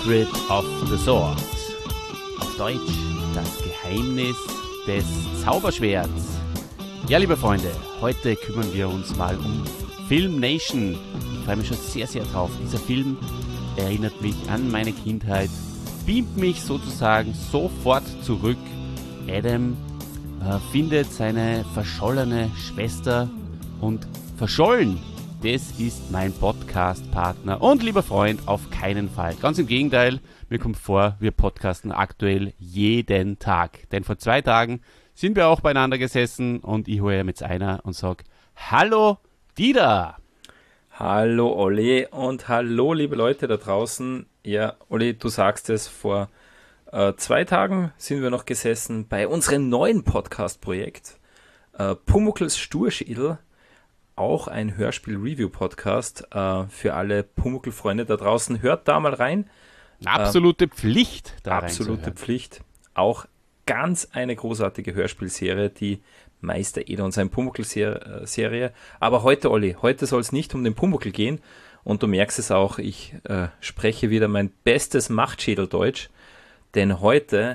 Secret of the Sword. Auf Deutsch, das Geheimnis des Zauberschwerts. Ja, liebe Freunde, heute kümmern wir uns mal um Film Nation. Ich freue mich schon sehr, sehr drauf. Dieser Film erinnert mich an meine Kindheit, beamt mich sozusagen sofort zurück. Adam findet seine verschollene Schwester und verschollen. Das ist mein Podcast-Partner und lieber Freund, auf keinen Fall. Ganz im Gegenteil, mir kommt vor, wir podcasten aktuell jeden Tag. Denn vor 2 Tagen sind wir auch beieinander gesessen und ich hole mit einer und sage, hallo Dieter. Hallo Olli und hallo liebe Leute da draußen. Ja, Olli, du sagst es, vor 2 Tagen sind wir noch gesessen bei unserem neuen Podcast-Projekt. Pumuckls Sturschädel. Auch ein Hörspiel-Review-Podcast für alle Pumuckl-Freunde da draußen. Hört da mal rein. Absolute Pflicht. Absolute Pflicht. Auch ganz eine großartige Hörspielserie, die Meister Eder und sein Pumuckl-Serie. Aber heute, Olli, heute soll es nicht um den Pumuckl gehen. Und du merkst es auch, ich spreche wieder mein bestes Machtschädeldeutsch. Denn heute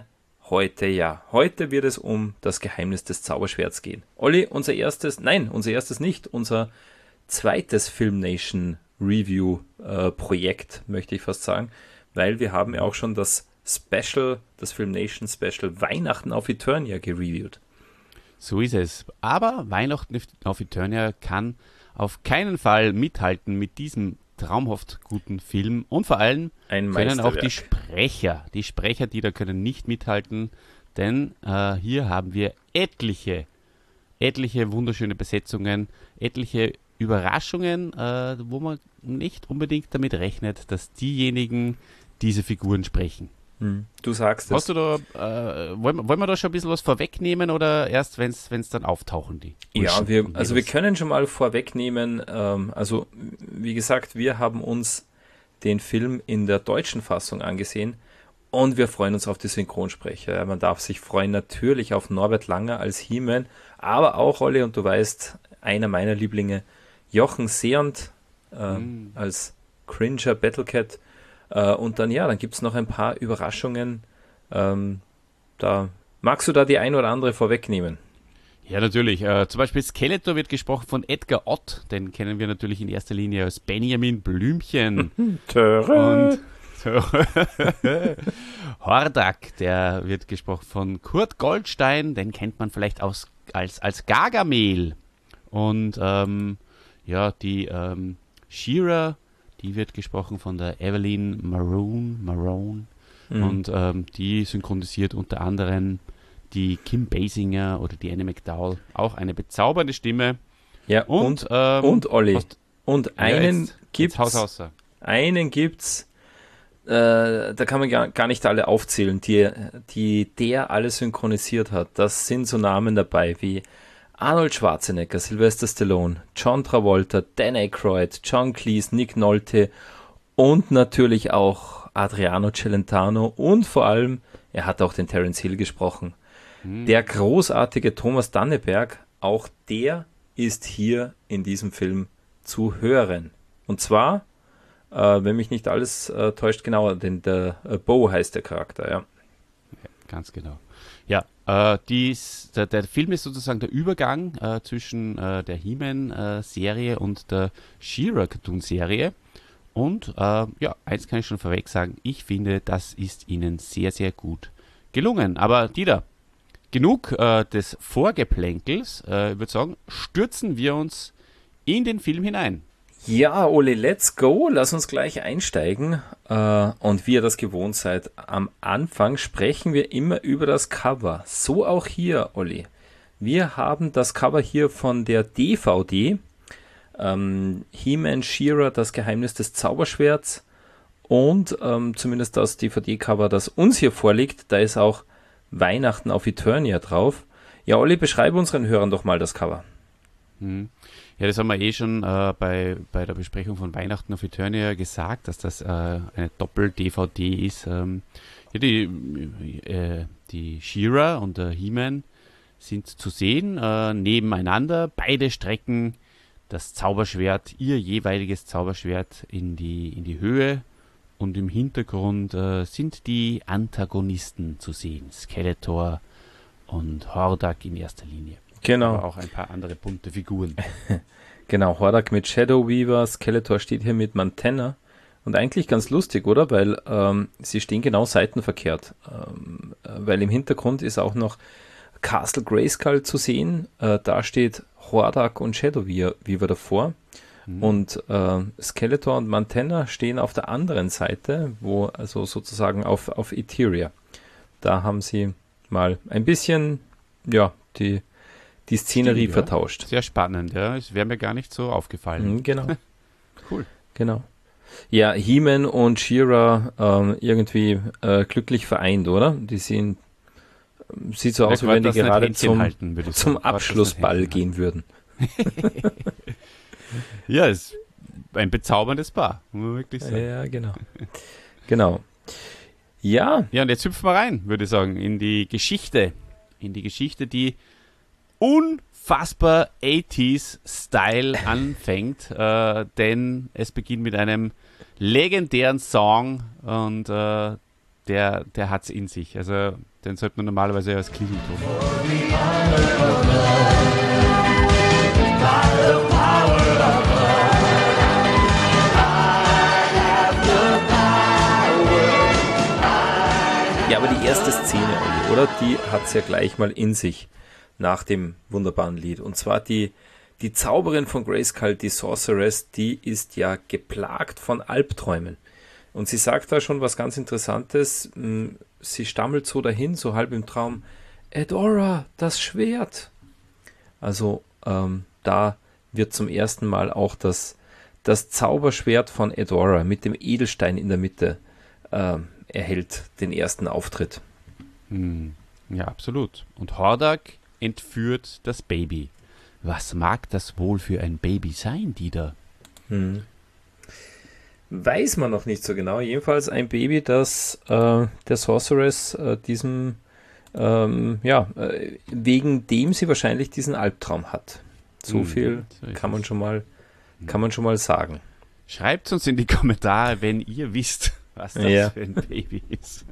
wird es um das Geheimnis des Zauberschwerts gehen. Olli, unser erstes nicht, unser zweites Film Nation Review Projekt, möchte ich fast sagen, weil wir haben ja auch schon das Film Nation Special Weihnachten auf Eternia gereviewt. So ist es. Aber Weihnachten auf Eternia kann auf keinen Fall mithalten mit diesem traumhaft guten Film und vor allem können auch die Sprecher, die da können nicht mithalten, denn hier haben wir etliche wunderschöne Besetzungen, etliche Überraschungen, wo man nicht unbedingt damit rechnet, dass diejenigen diese Figuren sprechen. Du sagst es. Hast du da, wollen wir da schon ein bisschen was vorwegnehmen oder erst, wenn es dann auftauchen, die? Ja, wir können schon mal vorwegnehmen, wie gesagt, wir haben uns den Film in der deutschen Fassung angesehen und wir freuen uns auf die Synchronsprecher. Man darf sich freuen natürlich auf Norbert Langer als He-Man, aber auch, Olli, und du weißt, einer meiner Lieblinge, Jochen Seond als Cringer Battlecat. Und dann gibt es noch ein paar Überraschungen. Magst du da die ein oder andere vorwegnehmen? Ja, natürlich. Zum Beispiel Skeletor wird gesprochen von Edgar Ott. Den kennen wir natürlich in erster Linie als Benjamin Blümchen. Und Hordak, der wird gesprochen von Kurt Goldstein. Den kennt man vielleicht als Gargamel. Und die She-Ra, die wird gesprochen von der Evelyn Maron. Und die synchronisiert unter anderem die Kim Basinger oder die Annie McDowell. Auch eine bezaubernde Stimme. Ja, und Olli. Und einen gibt's. Da kann man gar nicht alle aufzählen, der alle synchronisiert hat. Das sind so Namen dabei wie Arnold Schwarzenegger, Sylvester Stallone, John Travolta, Dan Aykroyd, John Cleese, Nick Nolte und natürlich auch Adriano Celentano und vor allem, er hat auch den Terence Hill gesprochen. Der großartige Thomas Danneberg, auch der ist hier in diesem Film zu hören. Und zwar, wenn mich nicht alles täuscht, genauer, denn der Bo heißt der Charakter, ja. Ganz genau. Ja, der Film ist sozusagen der Übergang zwischen der He-Man-Serie und der She-Ra-Cartoon-Serie. Und eins kann ich schon vorweg sagen, ich finde, das ist ihnen sehr, sehr gut gelungen. Aber Dieter, genug des Vorgeplänkels, ich würde sagen, stürzen wir uns in den Film hinein. Ja, Olli, let's go. Lass uns gleich einsteigen. Und wie ihr das gewohnt seid, am Anfang sprechen wir immer über das Cover. So auch hier, Olli. Wir haben das Cover hier von der DVD. He-Man, She-Ra, das Geheimnis des Zauberschwerts. Und zumindest das DVD-Cover, das uns hier vorliegt, da ist auch Weihnachten auf Eternia drauf. Ja, Olli, beschreibe unseren Hörern doch mal das Cover. Ja, das haben wir schon bei der Besprechung von Weihnachten auf Eternia gesagt, dass das eine Doppel-DVD ist. Die She-Ra und der He-Man sind zu sehen nebeneinander. Beide strecken das Zauberschwert, ihr jeweiliges Zauberschwert in die Höhe und im Hintergrund sind die Antagonisten zu sehen. Skeletor und Hordak in erster Linie. Genau. Aber auch ein paar andere bunte Figuren. Genau, Hordak mit Shadow Weaver, Skeletor steht hier mit Mantenna. Und eigentlich ganz lustig, oder? Weil sie stehen genau seitenverkehrt. Weil im Hintergrund ist auch noch Castle Grayskull zu sehen. Da steht Hordak und Shadow Weaver davor. Und Skeletor und Mantenna stehen auf der anderen Seite, wo also sozusagen auf Etheria. Da haben sie mal ein bisschen, ja, die Szenerie vertauscht. Sehr spannend, ja. Es wäre mir gar nicht so aufgefallen. Genau. Cool. Genau. Ja, He-Man und She-Ra irgendwie glücklich vereint, oder? Die sieht so aus, wie wenn die gerade zum Abschlussball gehen würden. Ja, es ist ein bezauberndes Paar, muss man wirklich sagen. Ja, genau. Genau. Ja. Ja, und jetzt hüpfen wir rein, würde ich sagen, in die Geschichte. In die Geschichte, die unfassbar 80s-Style anfängt, denn es beginnt mit einem legendären Song und der hat es in sich. Also den sollte man normalerweise als Klingelton. Ja, aber die erste Szene, Olli, oder? Die hat es ja gleich mal in sich nach dem wunderbaren Lied. Und zwar die Zauberin von Grayskull, die Sorceress, die ist ja geplagt von Albträumen. Und sie sagt da schon was ganz Interessantes. Sie stammelt so dahin, so halb im Traum, Edora, das Schwert. Also da wird zum ersten Mal auch das Zauberschwert von Edora mit dem Edelstein in der Mitte erhält den ersten Auftritt. Ja, absolut. Und Hordak entführt das Baby. Was mag das wohl für ein Baby sein, Dieter? Weiß man noch nicht so genau. Jedenfalls ein Baby, das der Sorceress wegen dem sie wahrscheinlich diesen Albtraum hat. So viel kann man schon mal sagen. Schreibt uns in die Kommentare, wenn ihr wisst, was das für ein Baby ist.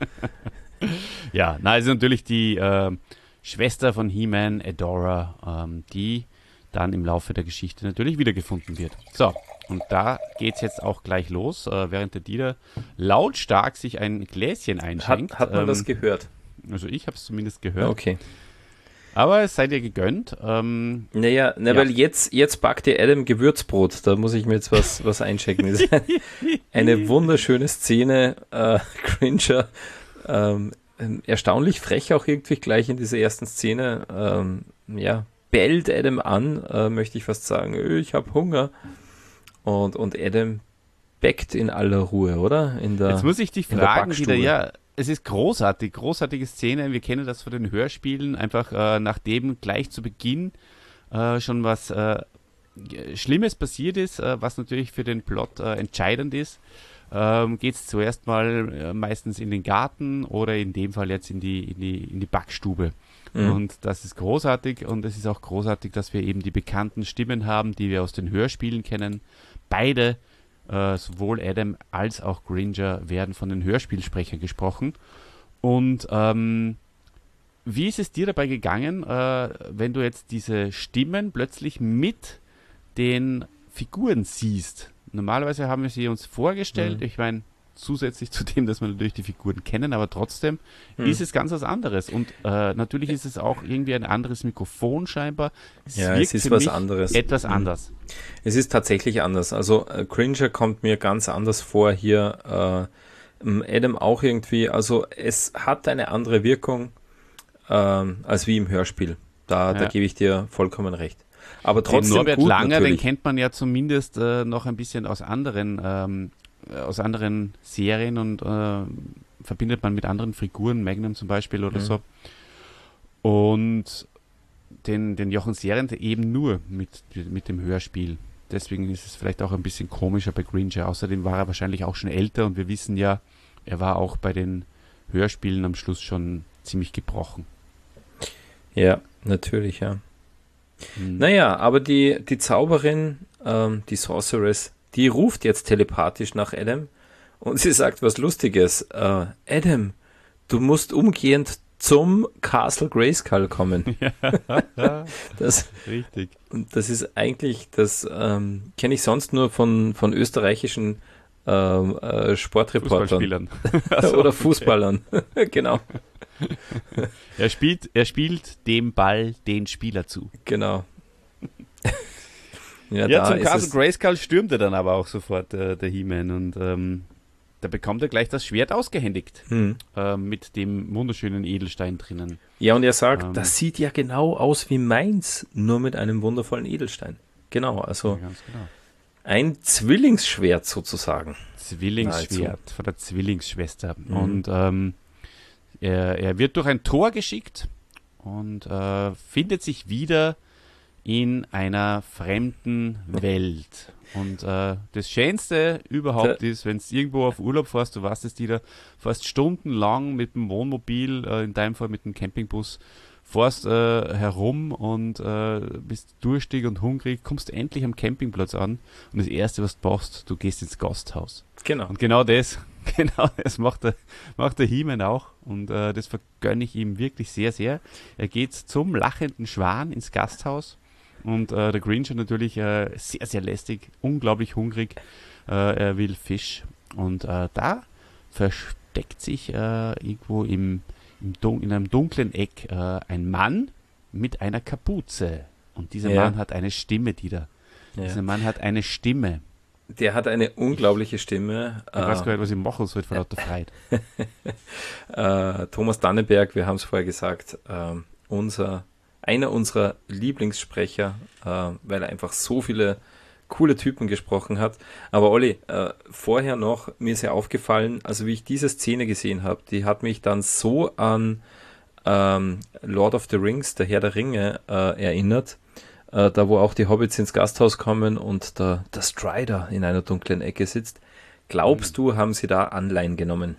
Ja, also natürlich die Schwester von He-Man, Edora, die dann im Laufe der Geschichte natürlich wiedergefunden wird. So, und da geht es jetzt auch gleich los, während der Dieter lautstark sich ein Gläschen einschenkt. Hat man das gehört? Also ich habe es zumindest gehört. Okay. Aber es sei dir gegönnt. Weil jetzt backt ihr Adam Gewürzbrot. Da muss ich mir jetzt was einchecken. Eine wunderschöne Szene. Cringer. Erstaunlich frech auch irgendwie gleich in dieser ersten Szene. Bellt Adam an, möchte ich fast sagen. Ich habe Hunger. Und Adam backt in aller Ruhe, oder? Jetzt muss ich dich fragen wieder, es ist großartige Szene. Wir kennen das von den Hörspielen. Einfach nachdem gleich zu Beginn schon was Schlimmes passiert ist, was natürlich für den Plot entscheidend ist, geht es zuerst mal meistens in den Garten oder in dem Fall jetzt in die Backstube. Und das ist großartig und es ist auch großartig, dass wir eben die bekannten Stimmen haben, die wir aus den Hörspielen kennen. Beide, sowohl Adam als auch Cringer, werden von den Hörspielsprechern gesprochen. Und wie ist es dir dabei gegangen, wenn du jetzt diese Stimmen plötzlich mit den Figuren siehst? Normalerweise haben wir sie uns vorgestellt. Ich meine, zusätzlich zu dem, dass wir natürlich die Figuren kennen, aber trotzdem ist es ganz was anderes. Und natürlich ist es auch irgendwie ein anderes Mikrofon scheinbar. Es ist was anderes. Etwas anders. Es ist tatsächlich anders. Also Cringer kommt mir ganz anders vor hier. Adam auch irgendwie. Also es hat eine andere Wirkung als wie im Hörspiel. Da gebe ich dir vollkommen recht. Aber trotzdem den Norbert gut, Langer, natürlich. Den kennt man ja zumindest noch ein bisschen aus anderen Serien und verbindet man mit anderen Figuren, Magnum zum Beispiel oder so. Und den Jochen Serienth eben nur mit dem Hörspiel. Deswegen ist es vielleicht auch ein bisschen komischer bei Cringer. Außerdem war er wahrscheinlich auch schon älter und wir wissen ja, er war auch bei den Hörspielen am Schluss schon ziemlich gebrochen. Ja, natürlich, ja. Naja, aber die Zauberin, die Sorceress, die ruft jetzt telepathisch nach Adam und sie sagt was Lustiges. Adam, du musst umgehend zum Castle Grayskull kommen. Ja, Das, richtig. und das ist eigentlich, das kenne ich sonst nur von österreichischen Sportreportern Fußballspielern. Also, oder Fußballern. Genau, er spielt dem Ball den Spieler zu. genau. Ja, da zum ist Castle es, Grayskull stürmt er dann aber auch sofort, der He-Man. Und da bekommt er gleich das Schwert ausgehändigt. hm. Mit dem wunderschönen Edelstein drinnen. Ja, und er sagt, Ähm, das sieht ja genau aus wie meins, nur mit einem wundervollen Edelstein. Genau, also ja, ganz genau. ein Zwillingsschwert sozusagen. Zwillingsschwert von der Zwillingsschwester. Mhm. Und er wird durch ein Tor geschickt und findet sich wieder in einer fremden Welt. Und das Schönste überhaupt ist, wenn du irgendwo auf Urlaub fährst, du weißt es, die da fährst stundenlang mit dem Wohnmobil, in deinem Fall mit dem Campingbus, fährst herum und bist durstig und hungrig, kommst endlich am Campingplatz an und das Erste, was du machst, du gehst ins Gasthaus. Genau. Und genau das macht der He-Man auch und das vergönne ich ihm wirklich sehr, sehr. Er geht zum lachenden Schwan ins Gasthaus und der Grinch natürlich sehr, sehr lästig, unglaublich hungrig. Er will Fisch und da versteckt sich irgendwo in einem dunklen Eck ein Mann mit einer Kapuze. Und dieser Ja. Mann hat eine Stimme, Dieser Ja. Mann hat eine Stimme. Der hat eine unglaubliche Stimme. Ich weiß gar nicht, was ich machen soll vor lauter Freude. Thomas Dannenberg, wir haben es vorher gesagt, einer unserer Lieblingssprecher, weil er einfach so viele coole Typen gesprochen hat. Aber Olli, vorher noch, mir ist ja aufgefallen, also wie ich diese Szene gesehen habe, die hat mich dann so an Lord of the Rings, der Herr der Ringe, erinnert. Da wo auch die Hobbits ins Gasthaus kommen und der Strider in einer dunklen Ecke sitzt. Glaubst du, haben sie da Anleihen genommen?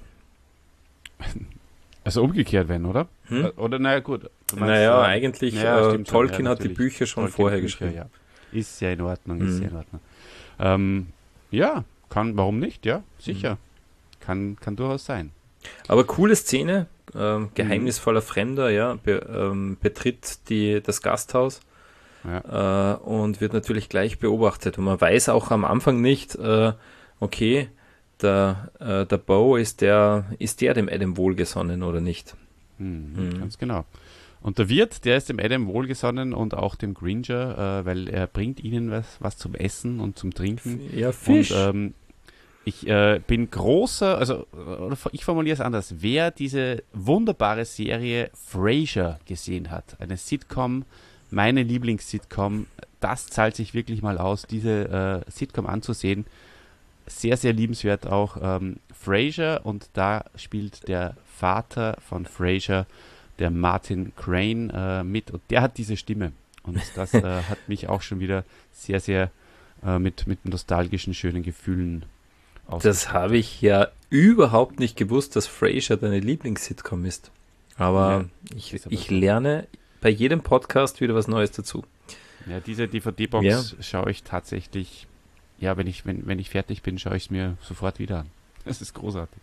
Also umgekehrt, wenn, oder? Hm? Oder naja, gut. Du meinst, Naja, eigentlich, stimmt schon, Tolkien hat die natürlich. Bücher schon Tolkien vorher Bücher, geschrieben. ja. Ist ja in Ordnung, Mhm. Ja, warum nicht, ja, sicher. Kann durchaus sein. Aber coole Szene, geheimnisvoller Fremder, ja, betritt das Gasthaus und wird natürlich gleich beobachtet. Und man weiß auch am Anfang nicht, okay, der Bo ist der dem Adam wohlgesonnen oder nicht. Ganz genau. Und der Wirt, der ist dem Adam wohlgesonnen und auch dem Gringer, weil er bringt ihnen was zum Essen und zum Trinken. Ja, Fisch. Und ich bin großer, oder ich formuliere es anders, wer diese wunderbare Serie Frasier gesehen hat, eine Sitcom, meine Lieblings-Sitcom, das zahlt sich wirklich mal aus, diese Sitcom anzusehen. Sehr, sehr liebenswert auch Frasier, und da spielt der Vater von Frasier, der Martin Crane, mit, und der hat diese Stimme. Und das hat mich auch schon wieder sehr, sehr mit nostalgischen, schönen Gefühlen Das habe ich ja überhaupt nicht gewusst, dass Frasier deine Lieblings-Sitcom ist. Aber ist aber ich so. lerne bei jedem Podcast wieder was Neues dazu. Ja, diese DVD-Box Ja. schaue ich tatsächlich, ja, wenn ich fertig bin, schaue ich es mir sofort wieder an. Das ist großartig.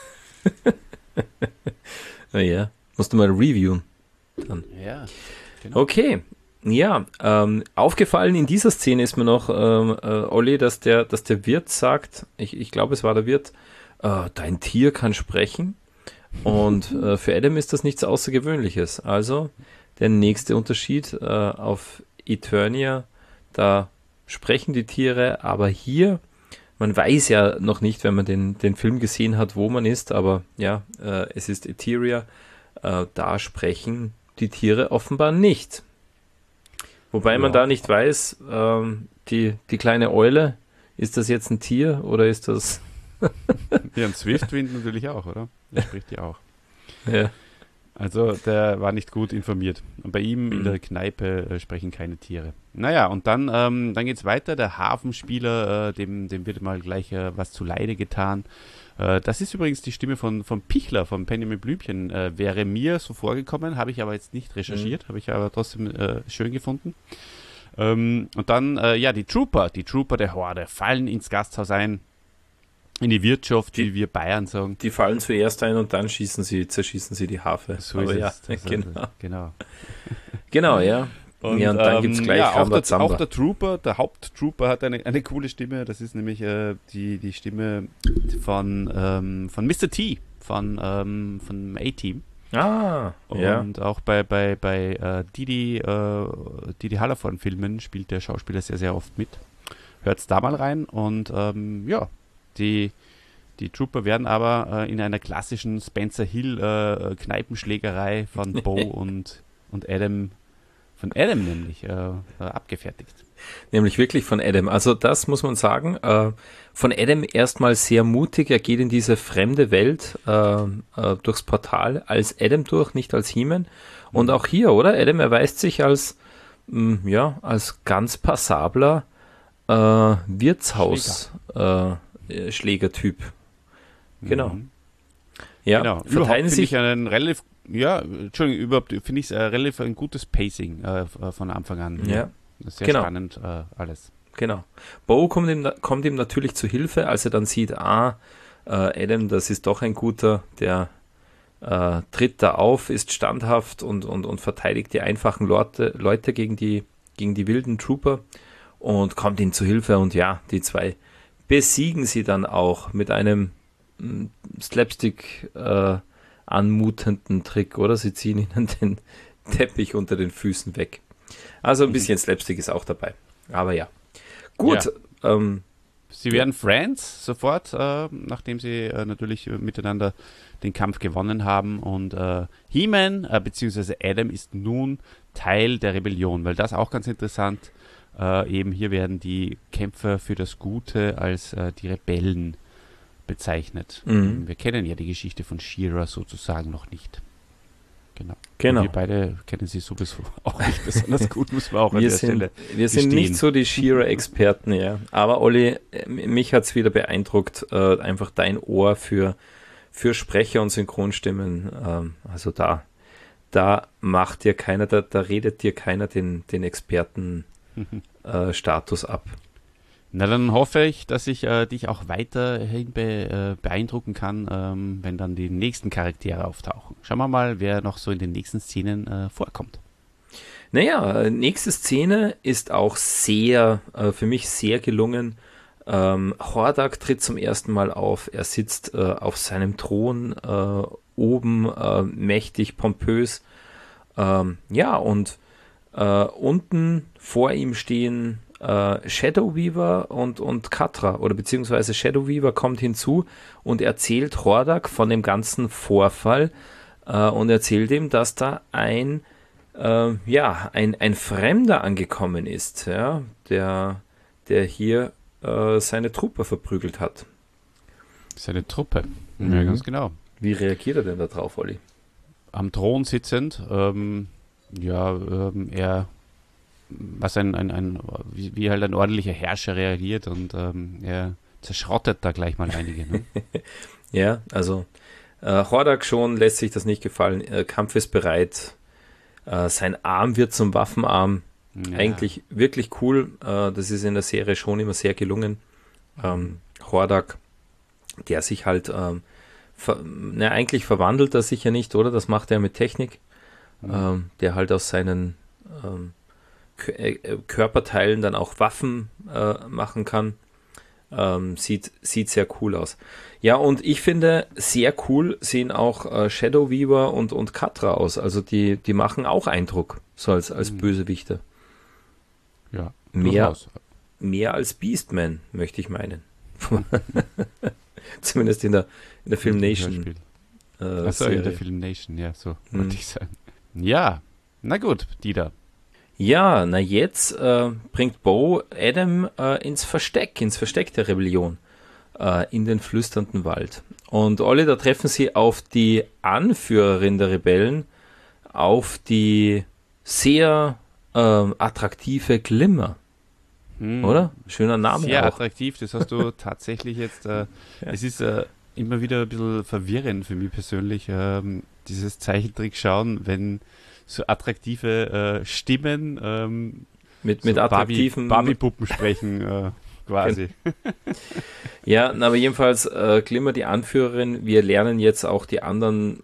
Naja, musst du mal reviewen. Dann. Ja, genau. Okay, ja, aufgefallen in dieser Szene ist mir noch, Olli, dass der Wirt sagt, ich glaube, es war der Wirt, dein Tier kann sprechen, und für Adam ist das nichts Außergewöhnliches. Also der nächste Unterschied auf Eternia, da sprechen die Tiere, aber hier, man weiß ja noch nicht, wenn man den Film gesehen hat, wo man ist, aber ja, es ist Eteria, da sprechen die Tiere offenbar nicht. Wobei man Ja. da nicht weiß, die kleine Eule, ist das jetzt ein Tier oder ist das... Ja, und Swiftwind natürlich auch, oder? Der spricht ja auch. Ja. Also der war nicht gut informiert. Und bei ihm in Mhm. der Kneipe sprechen keine Tiere. Naja, und dann geht es weiter. Der Hafenspieler, dem wird mal gleich was zuleide getan. Das ist übrigens die Stimme von Pichler, von Penny mit Blümchen. Wäre mir so vorgekommen, habe ich aber jetzt nicht recherchiert, habe ich aber trotzdem schön gefunden. Und dann, die Trooper der Horde fallen ins Gasthaus ein. in die Wirtschaft, wie wir Bayern sagen. Die fallen zuerst ein und dann zerschießen sie die Harfe. So aber ist ja, es. genau. Genau, ja. Und, ja, und dann gibt es gleich auch der Trooper, der Haupttrooper hat eine coole Stimme. Das ist nämlich die Stimme von Mr. T, von A-Team. Ah, und auch bei Didi Hallervorden-Filmen spielt der Schauspieler sehr, sehr oft mit. Hört's da mal rein und die Trooper werden aber in einer klassischen Spencer Hill Kneipenschlägerei von Bo und Adam, von Adam nämlich, abgefertigt. Nämlich wirklich von Adam. Also das muss man sagen. Von Adam erstmal sehr mutig. Er geht in diese fremde Welt durchs Portal als Adam durch, nicht als He-Man. Und auch hier, oder? Adam erweist sich als ganz passabler Wirtshaus-Schlägertyp. Genau. Mhm. Ja, genau. verteilen sich überhaupt finde ich es relativ ein gutes Pacing von Anfang an. Ja. Sehr spannend alles. Genau. Bo kommt ihm natürlich zu Hilfe, als er dann sieht, Adam, das ist doch ein guter, der tritt da auf, ist standhaft und verteidigt die einfachen Leute gegen die wilden Trooper und kommt ihm zu Hilfe und ja, die zwei besiegen sie dann auch mit einem Slapstick anmutenden Trick, oder? Sie ziehen ihnen den Teppich unter den Füßen weg. Also ein bisschen Slapstick ist auch dabei. Aber ja. Gut. Ja. Sie werden Friends sofort, nachdem sie natürlich miteinander den Kampf gewonnen haben. Und He-Man bzw. Adam ist nun Teil der Rebellion, weil das auch ganz interessant. Eben hier werden die Kämpfer für das Gute als die Rebellen bezeichnet. Wir kennen ja die Geschichte von She-Ra sozusagen noch nicht. Genau. Wir beide kennen sie sowieso auch nicht besonders gut, muss man auch an der Stelle Wir sind nicht so die She-Ra-Experten, ja. Aber Olli, mich hat es wieder beeindruckt, einfach dein Ohr für Sprecher und Synchronstimmen. Also da macht dir keiner, da redet dir keiner den Experten-Status ab. Na, dann hoffe ich, dass ich dich auch weiterhin beeindrucken kann, wenn dann die nächsten Charaktere auftauchen. Schauen wir mal, wer noch so in den nächsten Szenen vorkommt. Naja, nächste Szene ist auch für mich sehr gelungen. Hordak tritt zum ersten Mal auf. Er sitzt auf seinem Thron oben, mächtig, pompös. Und unten vor ihm stehen Shadow Weaver und Katra, oder beziehungsweise Shadow Weaver kommt hinzu und erzählt Hordak von dem ganzen Vorfall und erzählt ihm, dass da ein Fremder angekommen ist, ja, der hier seine Truppe verprügelt hat. Seine Truppe? Ja, ganz genau. Wie reagiert er denn da drauf, Olli? Am Thron sitzend, er wie halt ein ordentlicher Herrscher reagiert und er zerschrottet da gleich mal einige. Ne? Ja, also Hordak schon lässt sich das nicht gefallen. Kampf ist bereit. Sein Arm wird zum Waffenarm. Ja. Eigentlich wirklich cool. Das ist in der Serie schon immer sehr gelungen. Hordak, der sich halt eigentlich verwandelt er sich ja nicht, oder? Das macht er mit Technik. Der halt aus seinen Körperteilen dann auch Waffen machen kann. Sieht sehr cool aus. Ja, und ich finde, sehr cool sehen auch Shadow Weaver und Katra aus. Also die machen auch Eindruck, so als Bösewichte. Ja, mehr als Beastman, möchte ich meinen. Zumindest in der Filmation. Achso, in der Filmation, ja, so wollte ich sagen. Ja, na gut, Dieter. Ja, na jetzt bringt Bo Adam ins Versteck der Rebellion, in den flüsternden Wald. Und Olli, da treffen sie auf die Anführerin der Rebellen, auf die sehr attraktive Glimmer. Oder? Schöner Name. Sehr auch. Attraktiv, das hast du tatsächlich jetzt. Es ist immer wieder ein bisschen verwirrend für mich persönlich, dieses Zeichentrick schauen, wenn so attraktive Stimmen mit attraktiven Barbie-Puppen sprechen. quasi. Ja, aber jedenfalls Glimmer die Anführerin. Wir lernen jetzt auch die anderen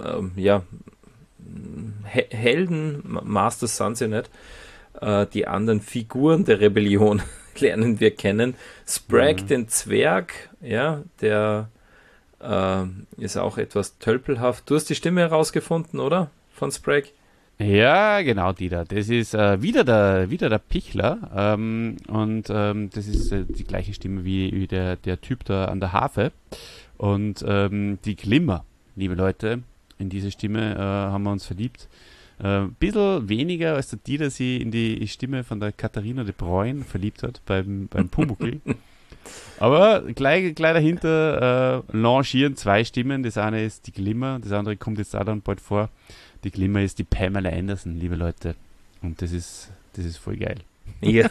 Helden, Master Sons ja nicht, die anderen Figuren der Rebellion lernen wir kennen. Spragg, den Zwerg, ja, der ist auch etwas tölpelhaft. Du hast die Stimme herausgefunden, oder? Von Spragg? Ja, genau, Dieter. Das ist wieder der Pichler. Das ist die gleiche Stimme wie der Typ da an der Harfe. Und die Glimmer, liebe Leute, in diese Stimme haben wir uns verliebt. Bisschen weniger, als der Dieter sie in die Stimme von der Katharina de Bruyne verliebt hat beim Pumuckl. Aber gleich dahinter launchieren zwei Stimmen. Das eine ist die Glimmer, das andere kommt jetzt auch dann bald vor. Die Glimmer ist die Pamela Anderson, liebe Leute. Und das ist voll geil. Ja.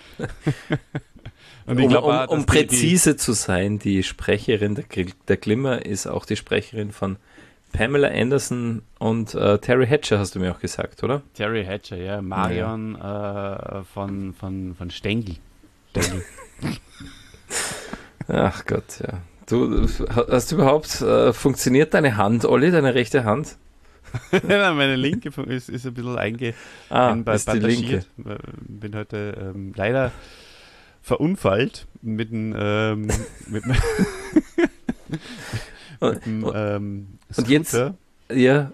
Und ich glaub auch, um präzise zu sein, die Sprecherin der Glimmer ist auch die Sprecherin von Pamela Anderson und Terry Hatcher, hast du mir auch gesagt, oder? Terry Hatcher, ja. Marion von Stengel. Ach Gott, ja. Du hast überhaupt, funktioniert deine Hand, Olli, deine rechte Hand? Ja, meine linke ist ein bisschen ist die linke. Bin heute leider verunfallt mit dem und jetzt, liebe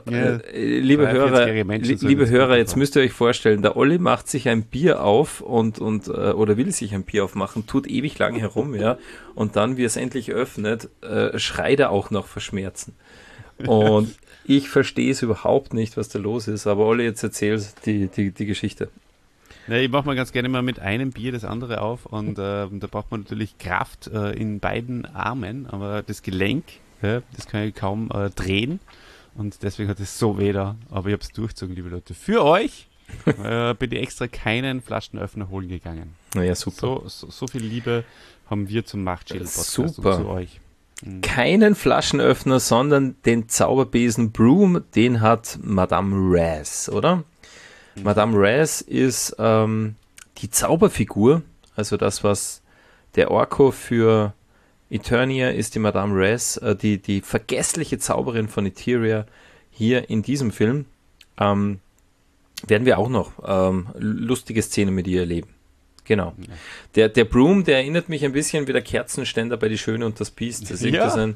Hörer, jetzt müsst ihr euch vorstellen, der Olli macht sich ein Bier auf oder will sich ein Bier aufmachen, tut ewig lange herum, ja, und dann, wie es endlich öffnet, schreit er auch noch vor Schmerzen. Und ich verstehe es überhaupt nicht, was da los ist, aber Olli, jetzt erzähl die Geschichte. Ja, ich mache mal ganz gerne mal mit einem Bier das andere auf und da braucht man natürlich Kraft in beiden Armen, aber das Gelenk, das kann ich kaum drehen und deswegen hat es so weh da, aber ich habe es durchgezogen, liebe Leute. Für euch bin ich extra keinen Flaschenöffner holen gegangen. Naja, super. So viel Liebe haben wir zum Machtschädel-Podcast und zu euch. Keinen Flaschenöffner, sondern den Zauberbesen Broom, den hat Madame Razz, oder? Madame Razz ist die Zauberfigur, also das, was der Orko für Eternia ist, die Madame Razz, die vergessliche Zauberin von Eteria hier in diesem Film. Werden wir auch noch lustige Szenen mit ihr erleben. Genau. Ja. Der Broom, der erinnert mich ein bisschen wie der Kerzenständer bei Die Schöne und das Biest. Das ist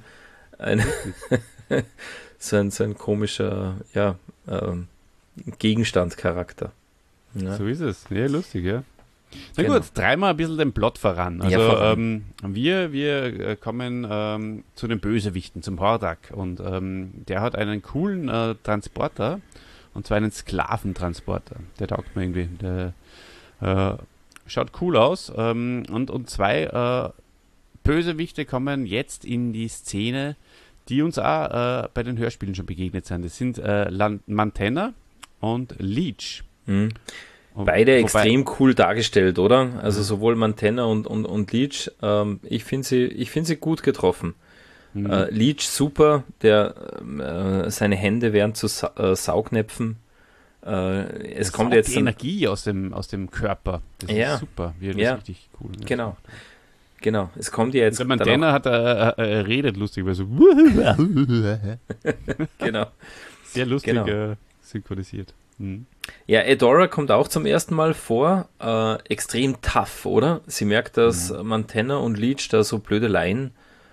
so ein komischer Gegenstandcharakter. Ja. So ist es. Ja, lustig, ja. Na Genau. gut, dreimal ein bisschen den Plot voran. Also wir kommen zu den Bösewichten, zum Hordak. Und der hat einen coolen Transporter, und zwar einen Sklaventransporter. Der taugt mir irgendwie. Der schaut cool aus. Und zwei Bösewichte kommen jetzt in die Szene, die uns auch bei den Hörspielen schon begegnet sind. Das sind Mantenna und Leech. Mhm. Beide extrem cool dargestellt, oder? Also sowohl Mantenna und Leech. Ich finde sie gut getroffen. Leech super, der seine Hände werden zu Saugnäpfen. Es kommt jetzt die Energie aus dem Körper. Das ist super. Das ist richtig cool. Genau. Es kommt ja jetzt. Der Mantenna redet lustig, weil so. Genau. Sehr lustig synchronisiert. Ja, Edora kommt auch zum ersten Mal vor. Extrem tough, oder? Sie merkt, dass Mantenna und Leech da so Blödeleien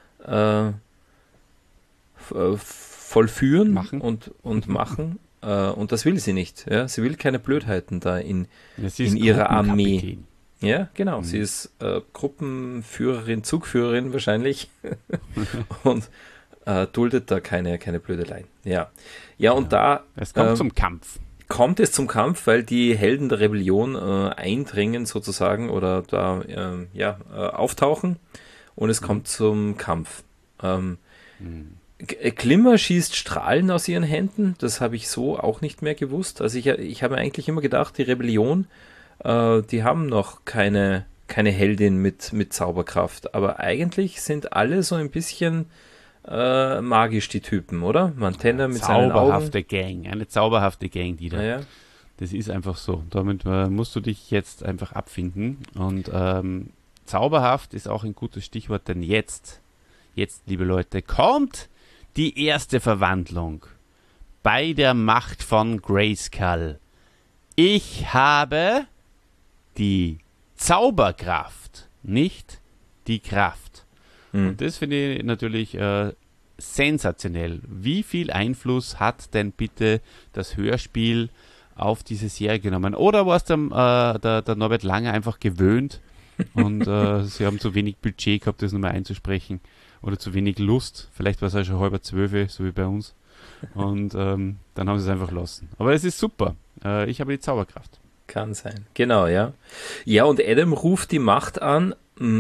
vollführen und machen. Und das will sie nicht. Ja? Sie will keine Blödheiten da in ihrer Armee. Ja, genau. Sie ist Gruppenführerin, Zugführerin wahrscheinlich und duldet da keine Blödeleien. Ja, und da... Es kommt zum Kampf. Kommt es zum Kampf, weil die Helden der Rebellion eindringen sozusagen oder da auftauchen und es kommt zum Kampf. Glimmer schießt Strahlen aus ihren Händen, das habe ich so auch nicht mehr gewusst. Also ich habe eigentlich immer gedacht, die Rebellion, die haben noch keine Heldin mit Zauberkraft, aber eigentlich sind alle so ein bisschen magisch, die Typen, oder? Mantenna mit seinen Augen. Eine zauberhafte Gang, die da. Ja. Das ist einfach so. Damit musst du dich jetzt einfach abfinden und zauberhaft ist auch ein gutes Stichwort, denn jetzt, liebe Leute, kommt die erste Verwandlung bei der Macht von Grayskull. Ich habe die Zauberkraft, nicht die Kraft. Und das finde ich natürlich sensationell. Wie viel Einfluss hat denn bitte das Hörspiel auf diese Serie genommen? Oder war es der Norbert Langer einfach gewöhnt und sie haben zu wenig Budget gehabt, das nochmal einzusprechen, oder zu wenig Lust? Vielleicht war es auch schon 11:30, so wie bei uns. Und dann haben sie es einfach lassen. Aber es ist super. Ich habe die Zauberkraft. Kann sein. Genau, ja. Ja, und Adam ruft die Macht an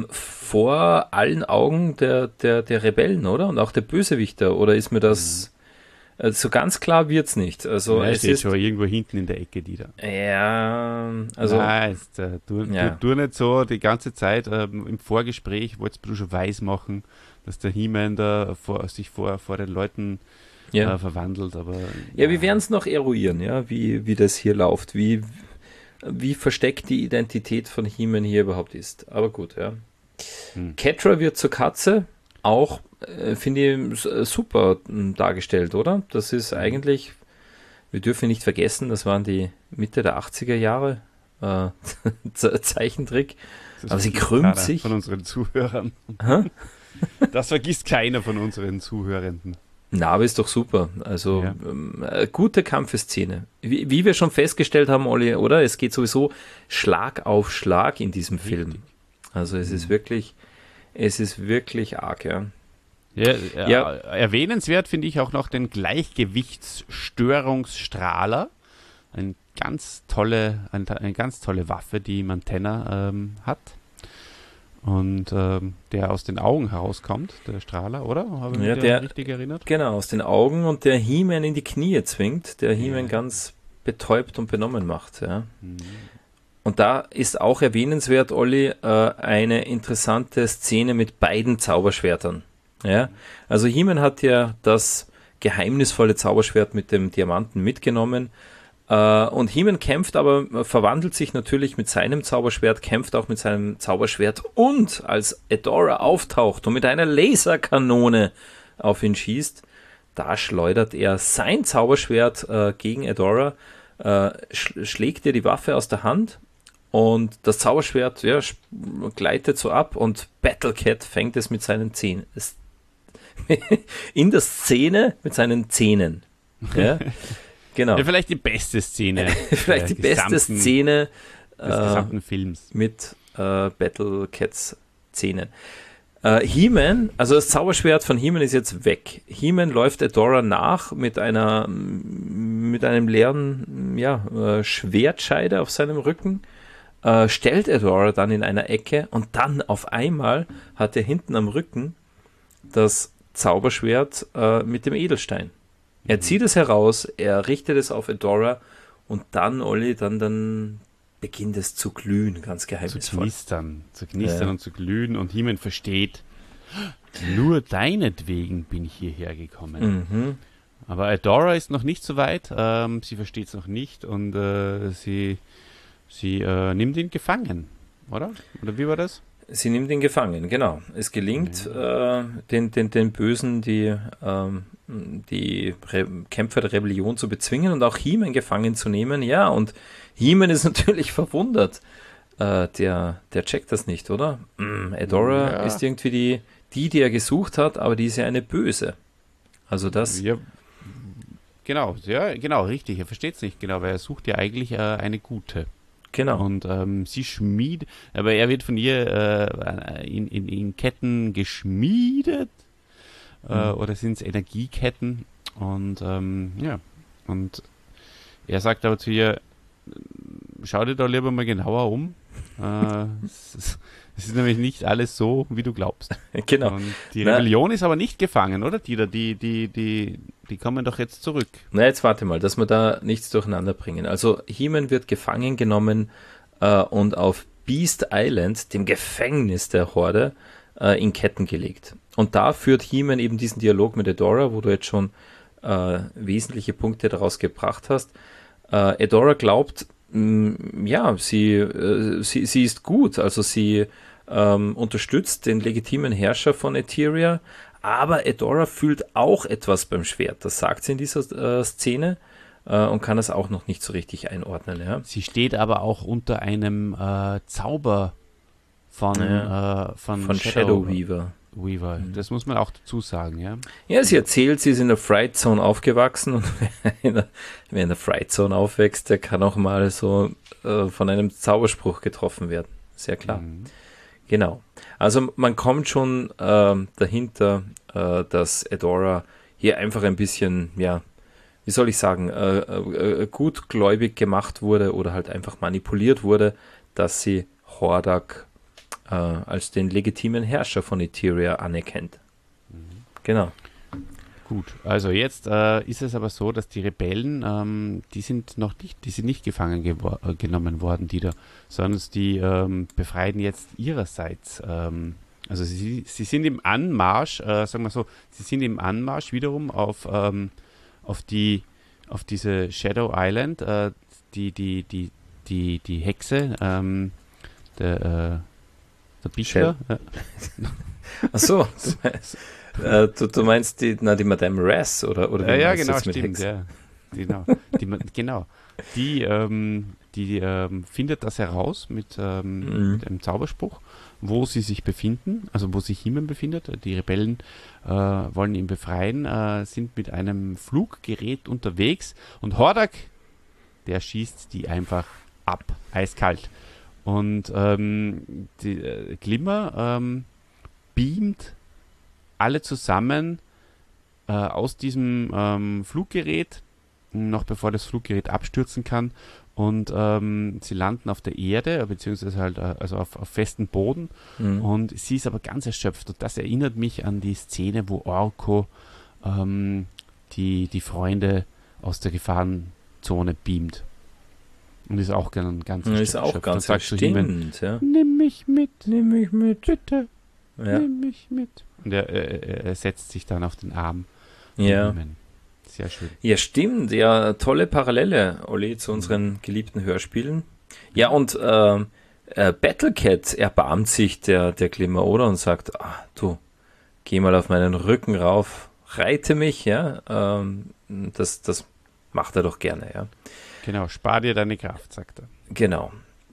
vor allen Augen der Rebellen, oder? Und auch der Bösewichter. Oder ist mir das... So ganz klar wird's nicht. Also Ja, es steht ist schon irgendwo hinten in der Ecke, die da. ja, also Nein, tu nicht so die ganze Zeit im Vorgespräch, wolltest du schon weiß machen, dass der He-Man da sich vor den Leuten verwandelt. Aber ja, wir werden es noch eruieren, ja, wie das hier läuft, wie versteckt die Identität von He-Man hier überhaupt ist. Aber gut, ja. Catra wird zur Katze, auch finde ich super dargestellt, oder? Das ist eigentlich, wir dürfen nicht vergessen, das waren die Mitte der 80er Jahre, Zeichentrick. Aber sie krümmt sich. Von unseren Zuhörern. Das vergisst keiner von unseren Zuhörenden. Na, aber ist doch super. Also gute Kampfeszene. Wie wir schon festgestellt haben, Olli, oder? Es geht sowieso Schlag auf Schlag in diesem Film. Also es ist wirklich arg, ja. Ja, erwähnenswert finde ich auch noch den Gleichgewichtsstörungsstrahler. Eine ganz tolle Waffe, die Mantenna hat. Und der aus den Augen herauskommt, der Strahler, oder? Habe ich mich richtig erinnert? Genau, aus den Augen, und der He-Man in die Knie zwingt, der He-Man ganz betäubt und benommen macht. Ja. Und da ist auch erwähnenswert, Olli, eine interessante Szene mit beiden Zauberschwertern. Ja? Also He-Man hat ja das geheimnisvolle Zauberschwert mit dem Diamanten mitgenommen. Und He-Man kämpft, aber verwandelt sich natürlich mit seinem Zauberschwert, kämpft auch mit seinem Zauberschwert, und als Adora auftaucht und mit einer Laserkanone auf ihn schießt, da schleudert er sein Zauberschwert gegen Adora, schlägt ihr die Waffe aus der Hand, und das Zauberschwert gleitet so ab, und Battlecat fängt es mit seinen Zähnen in der Szene mit seinen Zähnen. Ja? Genau. Ja, vielleicht die beste Szene. Vielleicht die beste Szene des gesamten Films. Mit Battlecats Zähnen. He-Man, also das Zauberschwert von He-Man ist jetzt weg. He-Man läuft Adora nach mit einem leeren Schwertscheide auf seinem Rücken, stellt Adora dann in einer Ecke, und dann auf einmal hat er hinten am Rücken das Zauberschwert mit dem Edelstein. Er zieht es heraus, er richtet es auf Adora, und dann, Olli, dann beginnt es zu glühen, ganz geheimnisvoll. Zu knistern und zu glühen, und He-Man versteht, nur deinetwegen bin ich hierher gekommen. Aber Adora ist noch nicht so weit, sie versteht es noch nicht, und sie nimmt ihn gefangen, oder? Oder wie war das? Sie nimmt ihn gefangen, genau. Es gelingt den Bösen, die Kämpfer der Rebellion zu bezwingen und auch He-Man gefangen zu nehmen. Ja, und He-Man ist natürlich verwundert. Der checkt das nicht, oder? Adora ist irgendwie die er gesucht hat, aber die ist ja eine Böse. Also das... Ja, genau, richtig. Er versteht es nicht genau, weil er sucht ja eigentlich eine gute. Genau. Und sie schmiedet, aber er wird von ihr in Ketten geschmiedet, oder sind es Energieketten, und und er sagt aber zu ihr, schau dir da lieber mal genauer um. Es ist nämlich nicht alles so, wie du glaubst. Genau. Und die Rebellion ist aber nicht gefangen, oder? Die kommen doch jetzt zurück. Na, jetzt warte mal, dass wir da nichts durcheinander bringen. Also He-Man wird gefangen genommen und auf Beast Island, dem Gefängnis der Horde, in Ketten gelegt. Und da führt He-Man eben diesen Dialog mit Adora, wo du jetzt schon wesentliche Punkte daraus gebracht hast. Adora glaubt, sie ist gut, also sie unterstützt den legitimen Herrscher von Etheria, aber Adora fühlt auch etwas beim Schwert. Das sagt sie in dieser Szene und kann das auch noch nicht so richtig einordnen. Ja. Sie steht aber auch unter einem Zauber von Shadow Weaver. Das muss man auch dazu sagen, ja. Ja, sie erzählt, sie ist in der Fright Zone aufgewachsen und wer in der Fright Zone aufwächst, der kann auch mal so von einem Zauberspruch getroffen werden. Sehr klar. Genau. Also man kommt schon dahinter, dass Adora hier einfach ein bisschen, ja, wie soll ich sagen, gutgläubig gemacht wurde oder halt einfach manipuliert wurde, dass sie Hordak als den legitimen Herrscher von Etheria anerkennt. Genau. Gut, also jetzt ist es aber so, dass die Rebellen, die sind nicht gefangen genommen worden, sondern die befreien jetzt ihrerseits. Also sie sind im Anmarsch, sagen wir so, sie sind im Anmarsch wiederum auf diese Shadow Island, die Hexe, der Bichler. Achso, du meinst die Madame Raz oder wie ja, meinst du genau, das mit stimmt, Hexen? ja. Genau. Die findet das heraus mit einem Zauberspruch, wo sie sich befinden, also wo sich He-Man befindet. Die Rebellen wollen ihn befreien, sind mit einem Fluggerät unterwegs und Hordak, der schießt die einfach ab, eiskalt. Und Glimmer beamt alle zusammen aus diesem Fluggerät, noch bevor das Fluggerät abstürzen kann. Und sie landen auf der Erde, beziehungsweise halt also auf festem Boden. Und sie ist aber ganz erschöpft. Und das erinnert mich an die Szene, wo Orko die Freunde aus der Gefahrenzone beamt. Und ist auch ganz erschöpft. Ist auch ganz stimmt, ja. Nimm mich mit, bitte, ja. Nimm mich mit. Und er setzt sich dann auf den Arm. Ja. Sehr schön. Ja, stimmt. Ja, tolle Parallele, Olli, zu unseren geliebten Hörspielen. Ja, und Battlecat erbarmt sich der Glimmer, oder? Und sagt, du, geh mal auf meinen Rücken rauf, reite mich, ja. Das macht er doch gerne, ja. Genau, spar dir deine Kraft, sagt er. Genau.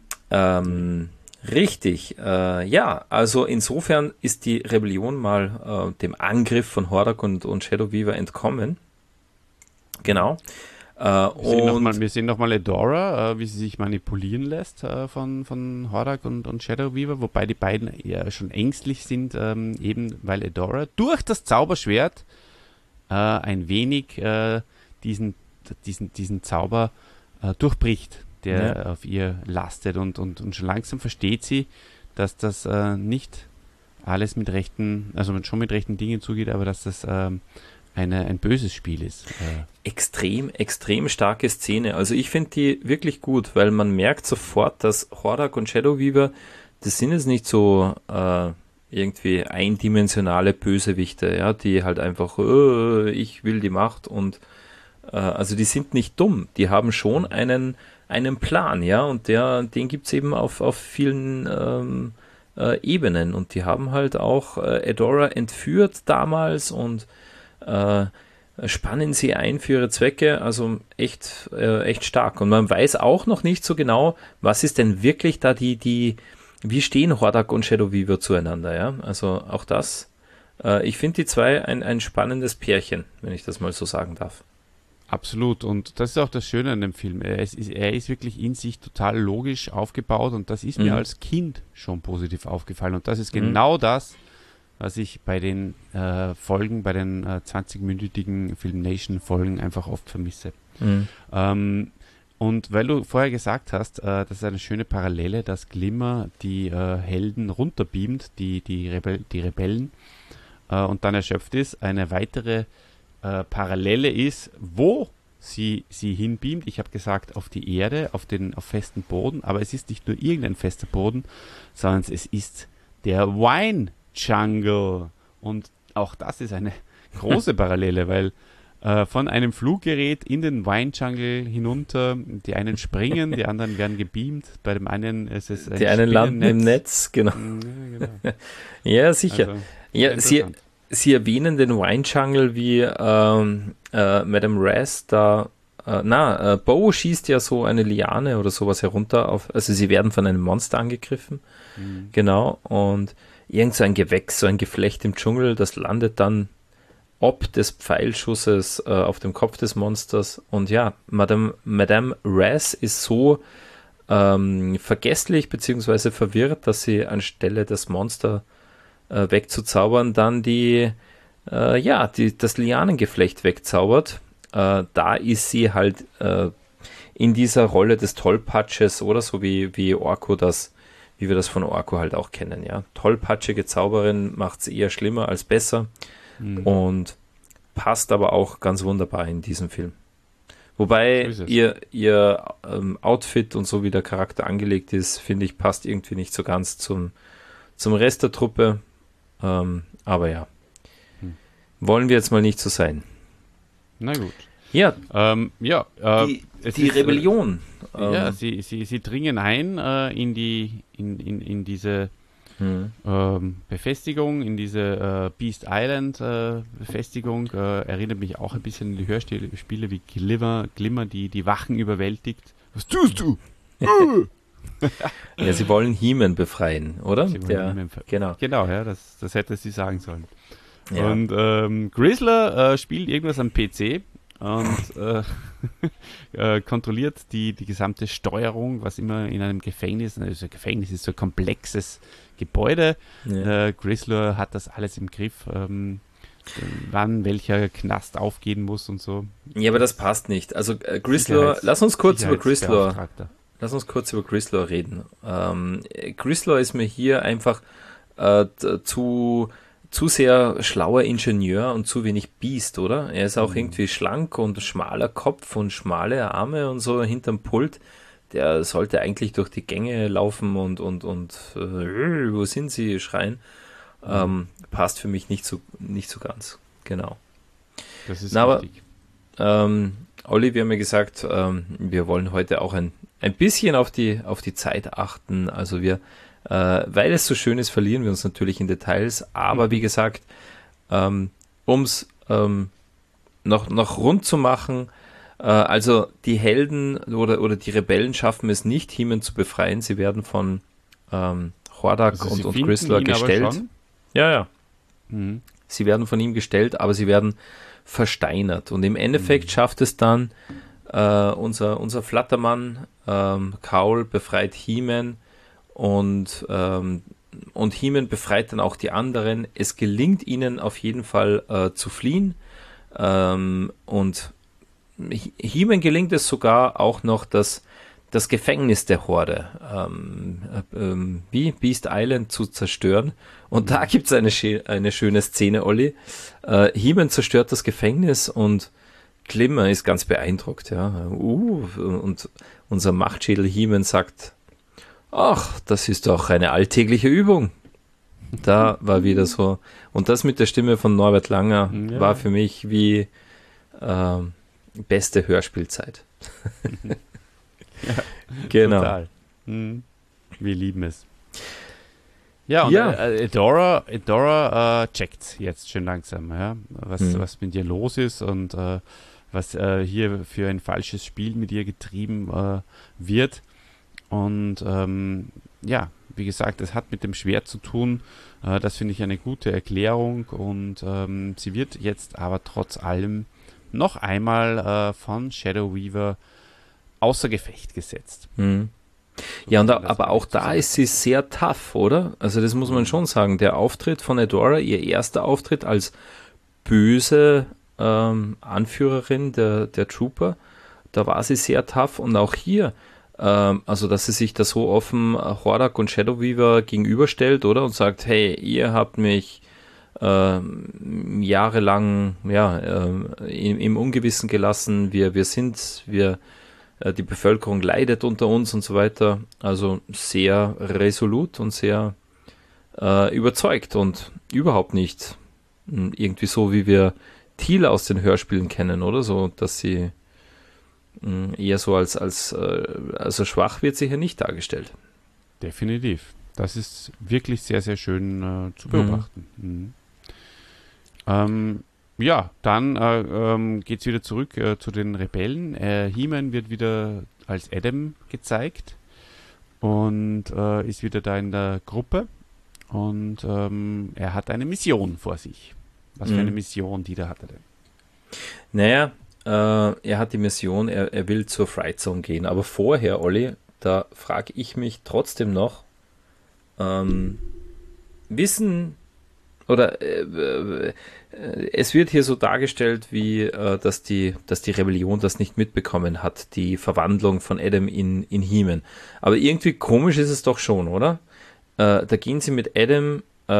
Richtig. Ja, also insofern ist die Rebellion mal dem Angriff von Hordak und Shadow Weaver entkommen. Genau. Wir sehen nochmal Adora, wie sie sich manipulieren lässt von Hordak und Shadow Weaver, wobei die beiden ja schon ängstlich sind, eben weil Adora durch das Zauberschwert ein wenig diesen Zauber durchbricht, der auf ihr lastet und schon langsam versteht sie, dass das nicht alles schon mit rechten Dingen zugeht, aber dass das ein böses Spiel ist. Extrem, extrem starke Szene. Also ich finde die wirklich gut, weil man merkt sofort, dass Hordak und Shadow Weaver, das sind jetzt nicht so irgendwie eindimensionale Bösewichte, ja, die halt einfach, ich will die Macht und also die sind nicht dumm, die haben schon einen Plan, ja, und den gibt es eben auf vielen Ebenen und die haben halt auch Adora entführt damals und spannen sie ein für ihre Zwecke, also echt stark. Und man weiß auch noch nicht so genau, was ist denn wirklich da wie stehen Hordak und Shadow Weaver zueinander, ja, also auch das, ich finde die zwei ein spannendes Pärchen, wenn ich das mal so sagen darf. Absolut, und das ist auch das Schöne an dem Film. Er ist wirklich in sich total logisch aufgebaut und das ist mir als Kind schon positiv aufgefallen. Und das ist genau das, was ich bei den Folgen, bei den 20-minütigen Filmation-Folgen einfach oft vermisse. Und weil du vorher gesagt hast, das ist eine schöne Parallele, dass Glimmer die Helden runterbeamt, die Rebellen, und dann erschöpft ist. Eine weitere Parallele ist, wo sie hinbeamt. Ich habe gesagt, auf die Erde, auf festen Boden, aber es ist nicht nur irgendein fester Boden, sondern es ist der Wine Jungle. Und auch das ist eine große Parallele, weil von einem Fluggerät in den Wine Jungle hinunter. Die einen springen, die anderen werden gebeamt. Bei dem einen ist es ein Die einen landen im Netz, genau. Ja, genau. Ja, sicher. Also, Ja, Sie erwähnen den Wine Jungle wie Madame Razz da. Bo schießt ja so eine Liane oder sowas herunter also sie werden von einem Monster angegriffen. Genau. Und irgend so ein Gewächs, so ein Geflecht im Dschungel, das landet dann ob des Pfeilschusses auf dem Kopf des Monsters. Und ja, Madame Razz ist so vergesslich bzw. verwirrt, dass sie anstelle des Monster wegzuzaubern, dann das Lianengeflecht wegzaubert. Da ist sie halt in dieser Rolle des Tollpatsches oder so wie Orko wie wir das von Orko halt auch kennen, ja. Tollpatschige Zauberin macht es eher schlimmer als besser und passt aber auch ganz wunderbar in diesem Film. Wobei ihr Outfit und so wie der Charakter angelegt ist, finde ich, passt irgendwie nicht so ganz zum Rest der Truppe. Aber ja, wollen wir jetzt mal nicht so sein. Na gut. Ja, die Rebellion. Sie dringen ein in diese Befestigung, in diese Beast Island Befestigung. Erinnert mich auch ein bisschen an die Hörspiele wie Glimmer, die Wachen überwältigt. Was tust du? Ja, sie wollen He-Man befreien, oder? Genau, ja, das hätte sie sagen sollen. Ja. Und Grizzler spielt irgendwas am PC und kontrolliert die gesamte Steuerung, was immer in einem Gefängnis, also ein Gefängnis ist so ein komplexes Gebäude. Ja. Grizzler hat das alles im Griff, wann welcher Knast aufgehen muss und so. Ja, aber das passt nicht. Also Grizzler, lass uns kurz über Grizzler reden. Grizzler ist mir hier einfach zu sehr schlauer Ingenieur und zu wenig Biest, oder? Er ist auch irgendwie schlank und schmaler Kopf und schmale Arme und so hinterm Pult. Der sollte eigentlich durch die Gänge laufen und wo sind sie schreien. Passt für mich nicht so ganz. Genau. Das ist richtig. Olli, wir haben ja gesagt, wir wollen heute auch ein bisschen auf die Zeit achten. Also weil es so schön ist, verlieren wir uns natürlich in Details. Aber wie gesagt, um es noch rund zu machen, also die Helden oder die Rebellen schaffen es nicht, He-Man zu befreien. Sie werden von Hordak und Grizzler gestellt. Ja. Sie werden von ihm gestellt, aber sie werden versteinert. Und im Endeffekt schafft es dann unser Flattermann, Kaul, befreit He-Man und He-Man befreit dann auch die anderen. Es gelingt ihnen auf jeden Fall zu fliehen und He-Man gelingt es sogar auch noch, das Gefängnis der Horde, wie Beast Island, zu zerstören. Und da gibt es eine schöne Szene, Olli. He-Man zerstört das Gefängnis und Glimmer ist ganz beeindruckt. Ja. Und unser Machtschädel He-Man sagt, ach, das ist doch eine alltägliche Übung. Da war wieder so. Und das mit der Stimme von Norbert Langer war für mich wie beste Hörspielzeit. Ja, genau. Total. Wir lieben es. Ja, und Adora checkt jetzt schön langsam, ja, was mit ihr los ist und was hier für ein falsches Spiel mit ihr getrieben wird. Und wie gesagt, es hat mit dem Schwert zu tun. Das finde ich eine gute Erklärung. Und sie wird jetzt aber trotz allem noch einmal von Shadow Weaver außer Gefecht gesetzt. Ja, aber auch da ist sie sehr tough, oder? Also das muss man schon sagen. Der Auftritt von Adora, ihr erster Auftritt als böse Anführerin der Trooper, da war sie sehr tough. Und auch hier, also dass sie sich da so offen Hordak und Shadow Weaver gegenüberstellt, oder? Und sagt, hey, ihr habt mich jahrelang im Ungewissen gelassen, die Bevölkerung leidet unter uns und so weiter. Also sehr resolut und sehr überzeugt und überhaupt nicht irgendwie so, wie wir Teela aus den Hörspielen kennen, oder? So, dass sie eher so also schwach wird sie hier nicht dargestellt. Definitiv. Das ist wirklich sehr, sehr schön zu beobachten. Ja, dann geht es wieder zurück zu den Rebellen. He-Man wird wieder als Adam gezeigt und ist wieder da in der Gruppe. Und er hat eine Mission vor sich. Was für eine Mission, die da hat er denn? Naja, er hat die Mission, er will zur Fright Zone gehen. Aber vorher, Olli, da frage ich mich trotzdem noch, wissen oder es wird hier so dargestellt, wie dass die Rebellion das nicht mitbekommen hat, die Verwandlung von Adam in He-Man. Aber irgendwie komisch ist es doch schon, oder? Da gehen sie mit Adam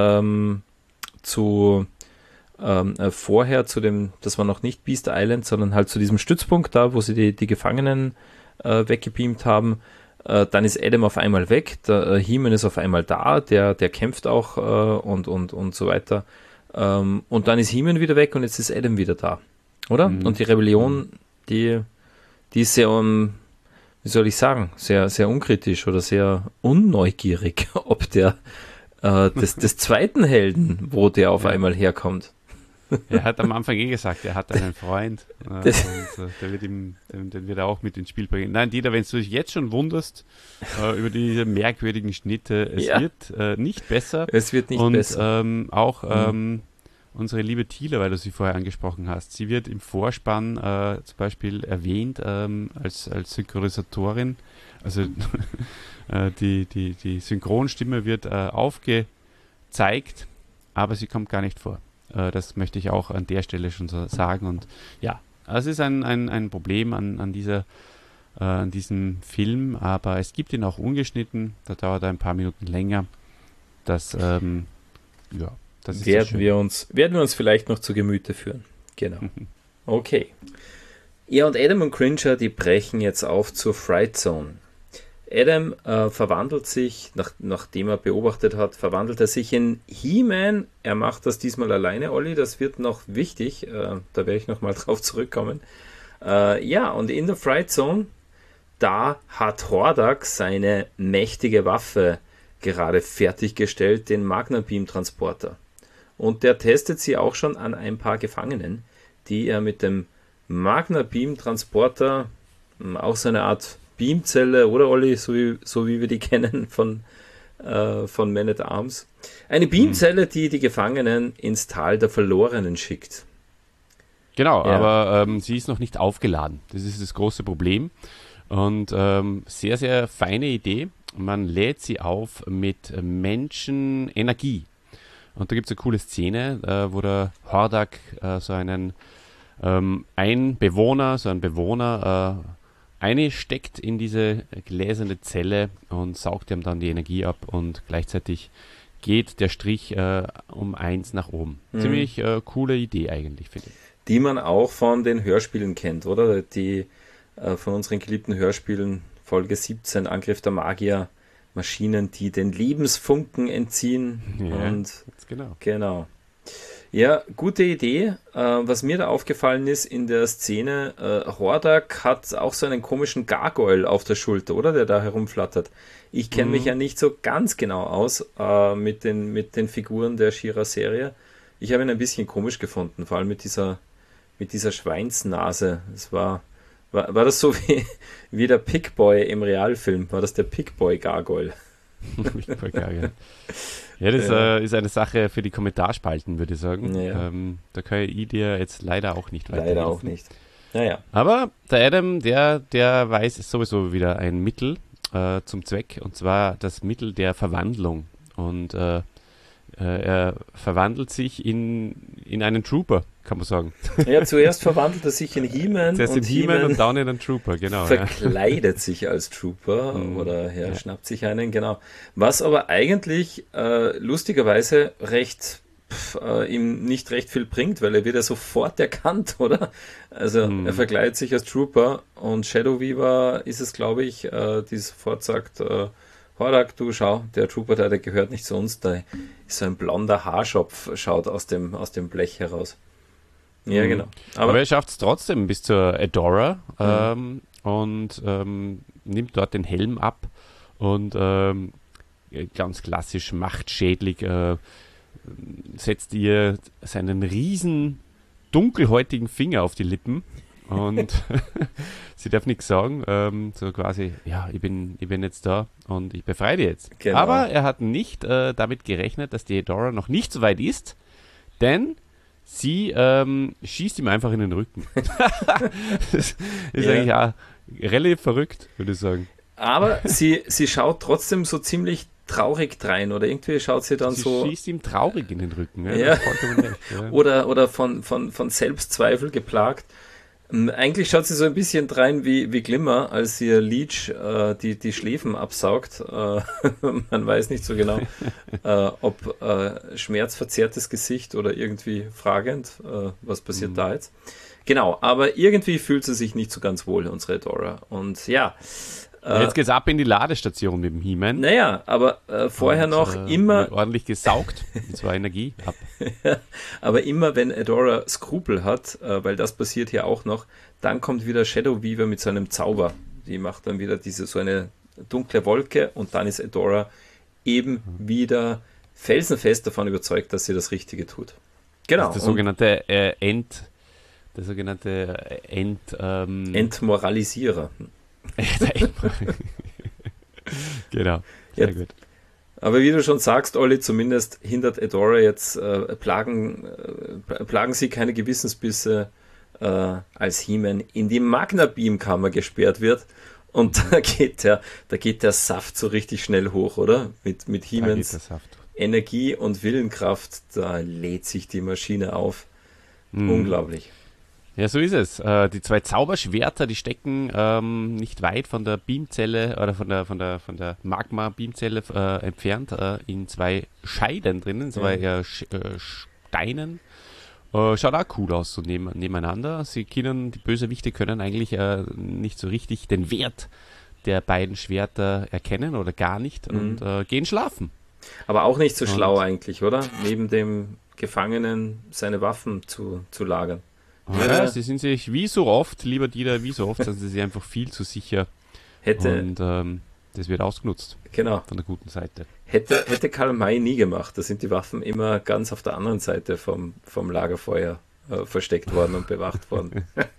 vorher zu dem, das war noch nicht Beast Island, sondern halt zu diesem Stützpunkt da, wo sie die Gefangenen weggebeamt haben. Dann ist Adam auf einmal weg, der He-Man ist auf einmal da, der kämpft auch und so weiter. Und dann ist He-Man wieder weg und jetzt ist Adam wieder da, oder? Und die Rebellion, die ist sehr, wie soll ich sagen, sehr, sehr unkritisch oder sehr unneugierig, ob der des zweiten Helden, wo der auf einmal herkommt. Er hat am Anfang gesagt, er hat einen Freund und den wird er auch mit ins Spiel bringen. Nein, Dieter, wenn du dich jetzt schon wunderst über diese merkwürdigen Schnitte, es wird nicht besser. Es wird nicht besser. Auch unsere liebe Thiele, weil du sie vorher angesprochen hast, sie wird im Vorspann zum Beispiel erwähnt als Synchronisatorin. Also die Synchronstimme wird aufgezeigt, aber sie kommt gar nicht vor. Das möchte ich auch an der Stelle schon so sagen. Und ja, es ist ein Problem an diesem Film, aber es gibt ihn auch ungeschnitten. Da dauert er ein paar Minuten länger. Das ist werden wir uns vielleicht noch zu Gemüte führen. Genau. Okay. Ja, und Adam und Cringer, die brechen jetzt auf zur Fright Zone. Adam verwandelt sich, nachdem er beobachtet hat, verwandelt er sich in He-Man. Er macht das diesmal alleine, Olli, das wird noch wichtig, da werde ich nochmal drauf zurückkommen. Und in der Fright Zone, da hat Hordak seine mächtige Waffe gerade fertiggestellt, den Magna-Beam-Transporter. Und der testet sie auch schon an ein paar Gefangenen, die er mit dem Magna-Beam-Transporter, auch so eine Art Beamzelle, oder Olli, so wie wir die kennen von Man at Arms. Eine Beamzelle, die die Gefangenen ins Tal der Verlorenen schickt. Genau, ja. Aber sie ist noch nicht aufgeladen. Das ist das große Problem. Und sehr, sehr feine Idee. Man lädt sie auf mit Menschenenergie. Und da gibt es eine coole Szene, wo der Hordak einen Bewohner einsteckt in diese gläserne Zelle und saugt ihm dann die Energie ab und gleichzeitig geht der Strich um 1 nach oben. Ziemlich coole Idee eigentlich, finde ich. Die man auch von den Hörspielen kennt, oder? Die von unseren geliebten Hörspielen, Folge 17, Angriff der Magier, Maschinen, die den Lebensfunken entziehen. Ja, und genau. Ja, gute Idee. Was mir da aufgefallen ist in der Szene, Hordak hat auch so einen komischen Gargoyle auf der Schulter, oder? Der da herumflattert. Ich kenne mich ja nicht so ganz genau aus mit den Figuren der She-Ra-Serie. Ich habe ihn ein bisschen komisch gefunden, vor allem mit dieser Schweinsnase. War das so wie der Pickboy im Realfilm? War das der Pickboy Gargoyle? Pickboy Gargoyle. Ja, das ist eine Sache für die Kommentarspalten, würde ich sagen. Ja. Da kann ich dir jetzt leider auch nicht weiterhelfen. Leider auch nicht. Naja. Aber der Adam, der weiß sowieso wieder ein Mittel zum Zweck, und zwar das Mittel der Verwandlung. Und er verwandelt sich in einen Trooper, kann man sagen. Ja, zuerst verwandelt er sich in He-Man und dann in einen Trooper, genau. Verkleidet sich als Trooper oder schnappt sich einen, genau. Was aber eigentlich lustigerweise ihm nicht recht viel bringt, weil er wird ja sofort erkannt, oder? Also er verkleidet sich als Trooper und Shadow Weaver ist es, glaube ich, die sofort sagt, Hordak, du schau, der Trooper, der gehört nicht zu uns, da ist so ein blonder Haarschopf, schaut aus dem Blech heraus. Ja, genau. Aber er schafft es trotzdem bis zur Adora und nimmt dort den Helm ab und ganz klassisch machtschädlich setzt ihr seinen riesen dunkelhäutigen Finger auf die Lippen und sie darf nichts sagen, so quasi, ja, ich bin jetzt da und ich befreie dich jetzt. Genau. Aber er hat nicht damit gerechnet, dass die Adora noch nicht so weit ist, denn sie schießt ihm einfach in den Rücken. Das ist eigentlich auch relativ verrückt, würde ich sagen. Aber sie schaut trotzdem so ziemlich traurig drein oder irgendwie schaut sie dann so... Sie schießt ihm traurig in den Rücken. Ja. Vollkommen recht, ja. Oder von Selbstzweifel geplagt. Eigentlich schaut sie so ein bisschen drein wie Glimmer, als ihr Leech die Schläfen absaugt. Man weiß nicht so genau, ob schmerzverzerrtes Gesicht oder irgendwie fragend, was passiert da jetzt. Genau, aber irgendwie fühlt sie sich nicht so ganz wohl, unsere Adora. Und ja... Jetzt geht's ab in die Ladestation mit dem He-Man. Naja, aber vorher und, noch immer... Wird ordentlich gesaugt, und zwar Energie ab. Aber immer, wenn Adora Skrupel hat, weil das passiert hier auch noch, dann kommt wieder Shadow Weaver mit seinem Zauber. Die macht dann wieder so eine dunkle Wolke und dann ist Adora eben wieder felsenfest davon überzeugt, dass sie das Richtige tut. Genau. Das ist der sogenannte Entmoralisierer. Genau, sehr gut. Aber wie du schon sagst, Olli, zumindest hindert Adora jetzt, plagen sie keine Gewissensbisse, als He-Man in die Magna-Beam-Kammer gesperrt wird. Und da geht der Saft so richtig schnell hoch, oder? Mit He-Mans Energie und Willenkraft, da lädt sich die Maschine auf. Unglaublich. Ja, so ist es. Die zwei Zauberschwerter, die stecken nicht weit von der Beamzelle oder von der Magma-Beamzelle entfernt, in zwei Scheiden drinnen, zwei Steinen. Schaut auch cool aus, so nebeneinander. Die Bösewichte können eigentlich nicht so richtig den Wert der beiden Schwerter erkennen oder gar nicht und gehen schlafen. Aber auch nicht so schlau eigentlich, oder? Neben dem Gefangenen seine Waffen zu lagern. Ja, sie sind sich wie so oft sind sie sich einfach viel zu sicher. Und das wird ausgenutzt. Genau. Von der guten Seite. Hätte Karl May nie gemacht. Da sind die Waffen immer ganz auf der anderen Seite vom Lagerfeuer versteckt worden und bewacht worden.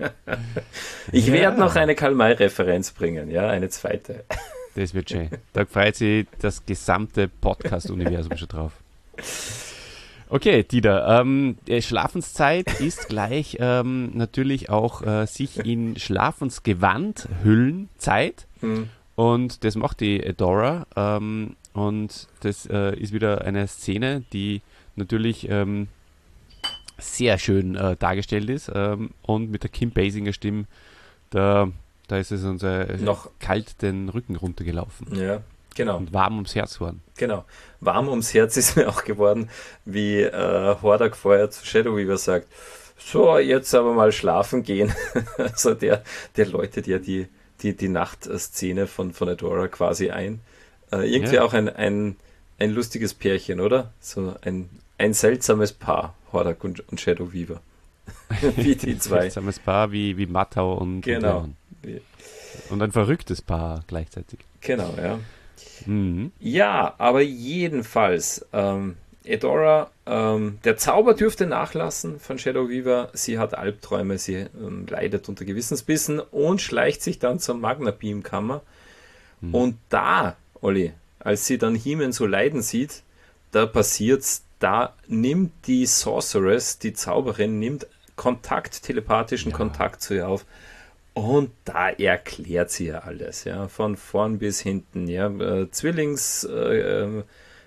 Ich werde noch eine Karl May-Referenz bringen, ja, eine zweite. Das wird schön. Da freut sich das gesamte Podcast-Universum schon drauf. Okay, Dieter, Schlafenszeit ist gleich natürlich auch sich in Schlafensgewand hüllen Zeit und das macht die Adora und das ist wieder eine Szene, die natürlich sehr schön dargestellt ist und mit der Kim Basinger Stimme, da ist es uns noch kalt den Rücken runtergelaufen. Ja. Genau. Und warm ums Herz geworden. Genau. Warm ums Herz ist mir auch geworden, wie Hordak vorher zu Shadow Weaver sagt, so, jetzt aber mal schlafen gehen. Also der läutet ja die Nachtszene von Adora quasi ein. Irgendwie auch ein lustiges Pärchen, oder? So ein seltsames Paar, Hordak und Shadow Weaver. Wie die zwei. Ein seltsames Paar wie Matau und Genau. Und ein verrücktes Paar gleichzeitig. Genau, ja. Ja, aber jedenfalls, Adora, der Zauber dürfte nachlassen von Shadow Weaver. Sie hat Albträume, sie leidet unter Gewissensbissen und schleicht sich dann zur Magna-Beam-Kammer. Und da, Olli, als sie dann He-Man so leiden sieht, da passiert's, da nimmt die Sorceress, die Zauberin, nimmt telepathischen Kontakt zu ihr auf. Und da erklärt sie ja alles, ja, von vorn bis hinten, ja, Zwillingsbruder,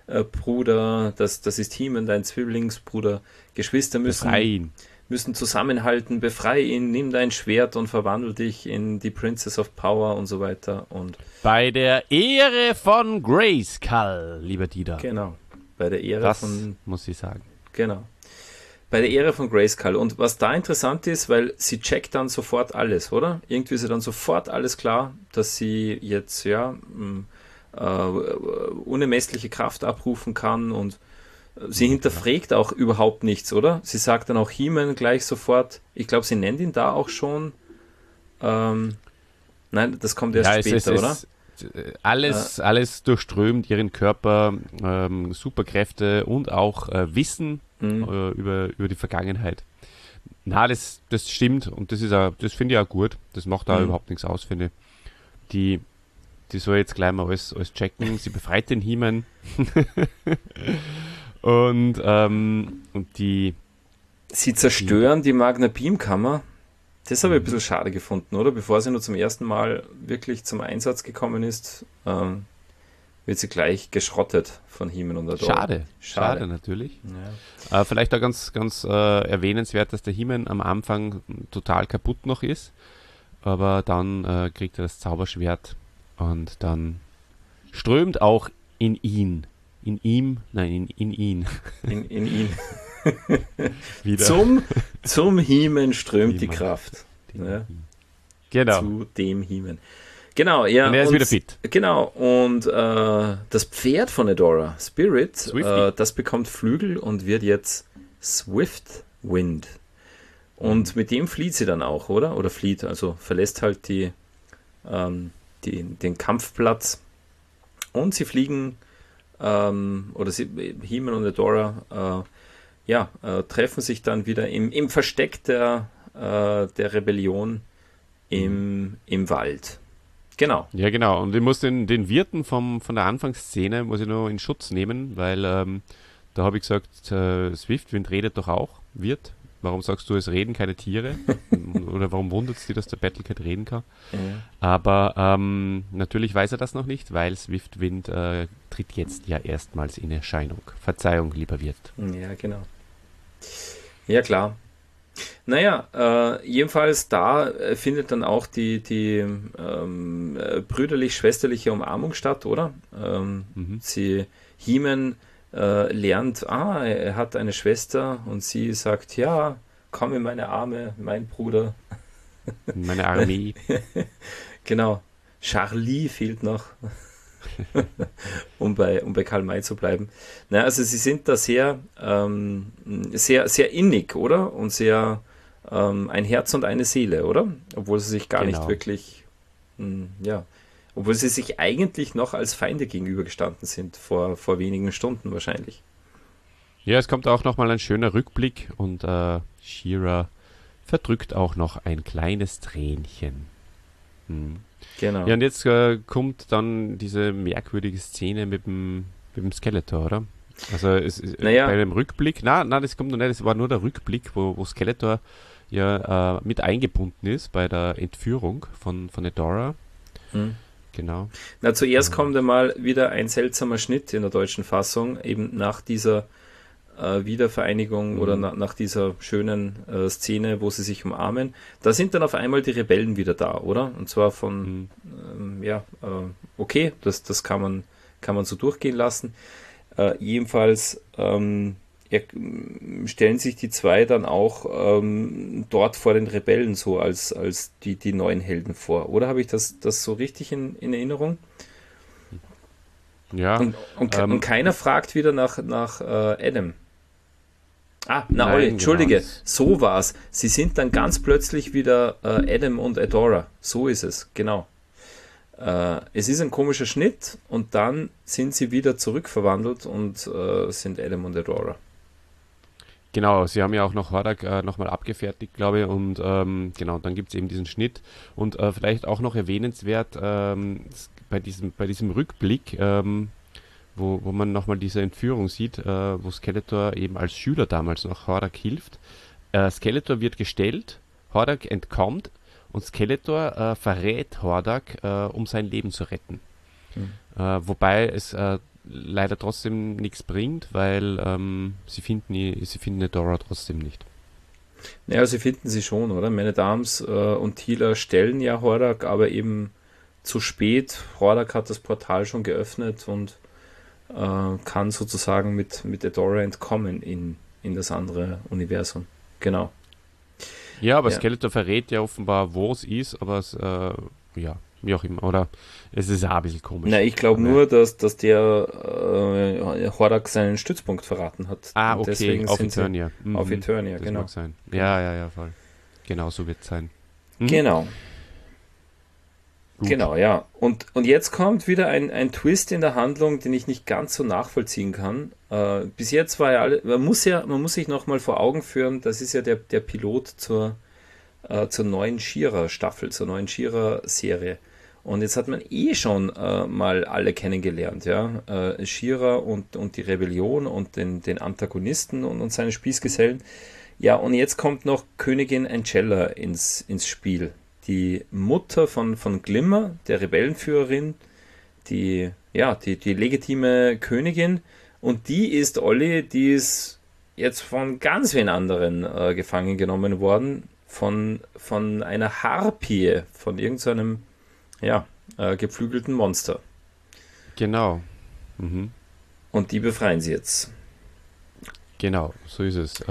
das ist He-Man, dein Zwillingsbruder, Geschwister müssen zusammenhalten, befreie ihn, nimm dein Schwert und verwandle dich in die Princess of Power und so weiter. Und bei der Ehre von Grayskull, lieber Dieter. Genau, bei der Ehre das muss ich sagen. Genau. Bei der Ehre von Grayskull. Und was da interessant ist, weil sie checkt dann sofort alles, oder? Irgendwie ist ihr dann sofort alles klar, dass sie jetzt unermessliche Kraft abrufen kann und sie hinterfragt auch überhaupt nichts, oder? Sie sagt dann auch He-Man gleich sofort, ich glaube, sie nennt ihn da auch schon, nein, das kommt erst später, oder? Alles durchströmt ihren Körper, Superkräfte und auch Wissen über die Vergangenheit. Na, das stimmt und das finde ich auch gut. Das macht da überhaupt nichts aus, finde ich. Die soll jetzt gleich mal alles checken. Sie befreit den He-Man. und die... Sie zerstören die Magna-Beam-Kammer. Das habe ich ein bisschen schade gefunden, oder? Bevor sie nur zum ersten Mal wirklich zum Einsatz gekommen ist, wird sie gleich geschrottet von He-Man und Adora. Schade natürlich. Ja. Vielleicht auch ganz erwähnenswert, dass der He-Man am Anfang total kaputt noch ist, aber dann kriegt er das Zauberschwert und dann strömt auch in ihn. In ihn. In ihn. Wieder. Zum He-Man strömt die Kraft. Ja. Genau. Zu dem He-Man. Genau, ja. Und er ist wieder fit. Genau, und das Pferd von Adora, Spirit, das bekommt Flügel und wird jetzt Swift Wind. Und mit dem flieht sie dann auch, oder? Oder flieht, also verlässt halt den Kampfplatz. Und sie fliegen, He-Man und Adora, treffen sich dann wieder im Versteck der Rebellion im Wald. Genau. Ja, genau. Und ich muss den Wirten von der Anfangsszene muss ich noch in Schutz nehmen, weil da habe ich gesagt, Swiftwind redet doch auch. Wirt. Warum sagst du, es reden keine Tiere? Oder warum wundert es dich, dass der Battlecat reden kann? Ja. Aber natürlich weiß er das noch nicht, weil Swiftwind tritt jetzt ja erstmals in Erscheinung. Verzeihung, lieber Wirt. Ja, genau. Ja, klar. Naja, jedenfalls da findet dann auch die brüderlich-schwesterliche Umarmung statt, oder? He-Man lernt, er hat eine Schwester und sie sagt, ja, komm in meine Arme, mein Bruder. Meine Armee. Genau. Charlie fehlt noch. um bei Karl May zu bleiben. Na, also sie sind da sehr innig, oder? Und sehr ein Herz und eine Seele, oder? Obwohl sie sich gar nicht wirklich, obwohl sie sich eigentlich noch als Feinde gegenübergestanden sind, vor wenigen Stunden wahrscheinlich. Ja, es kommt auch nochmal ein schöner Rückblick und She-Ra verdrückt auch noch ein kleines Tränchen. Genau. Ja, und jetzt kommt dann diese merkwürdige Szene mit dem Skeletor, oder? Also bei dem Rückblick, das kommt noch nicht, das war nur der Rückblick, wo Skeletor ja mit eingebunden ist bei der Entführung von Adora. Genau. Na, zuerst kommt einmal wieder ein seltsamer Schnitt in der deutschen Fassung, eben nach dieser Wiedervereinigung oder nach dieser schönen Szene, wo sie sich umarmen. Da sind dann auf einmal die Rebellen wieder da, oder? Und zwar von, okay, das kann man so durchgehen lassen. Jedenfalls stellen sich die zwei dann auch dort vor den Rebellen so als die neuen Helden vor. Oder habe ich das so richtig in Erinnerung? Ja. Und keiner fragt wieder nach Adam. Olli, Entschuldige, genau. So war's. Sie sind dann ganz plötzlich wieder Adam und Adora. So ist es, genau. Es ist ein komischer Schnitt und dann sind sie wieder zurückverwandelt und sind Adam und Adora. Genau, sie haben ja auch noch Hordak nochmal abgefertigt, glaube ich, und genau, dann gibt es eben diesen Schnitt und vielleicht auch noch erwähnenswert bei diesem Rückblick, wo man nochmal diese Entführung sieht, wo Skeletor eben als Schüler damals noch Hordak hilft. Skeletor wird gestellt, Hordak entkommt und Skeletor verrät Hordak, um sein Leben zu retten. Wobei es leider trotzdem nichts bringt, weil sie finden Adora trotzdem nicht. Ja, sie finden sie schon, oder? Man at Arms und Teela stellen ja Hordak, aber eben zu spät. Hordak hat das Portal schon geöffnet und kann sozusagen mit Adora entkommen in das andere Universum. Genau. Ja, aber Skeletor verrät ja offenbar, wo es ist, aber wie auch immer. Oder es ist auch ein bisschen komisch. Na, ich glaube Aber- nur, dass der Hordak seinen Stützpunkt verraten hat. Ah, Und okay, deswegen auf sind sie Eternia. auf Eternia, Das genau. mag sein. Ja, voll. Genau so wird es sein. Mhm. Genau. Gut. Genau, ja. Und jetzt kommt wieder ein Twist in der Handlung, den ich nicht ganz so nachvollziehen kann. Bis jetzt war ja man muss sich nochmal vor Augen führen, das ist ja der Pilot zur neuen She-Ra-Staffel, zur neuen She-Ra-Serie. Und jetzt hat man schon mal alle kennengelernt, ja. She-Ra und die Rebellion und den Antagonisten und seine Spießgesellen. Ja, und jetzt kommt noch Königin Angela ins Spiel. Die Mutter von Glimmer, der Rebellenführerin, die legitime Königin. Und die ist die ist jetzt von ganz wen anderen gefangen genommen worden. Von einer Harpie, von irgendeinem geflügelten Monster. Genau. Mhm. Und die befreien sie jetzt. Genau, so ist es.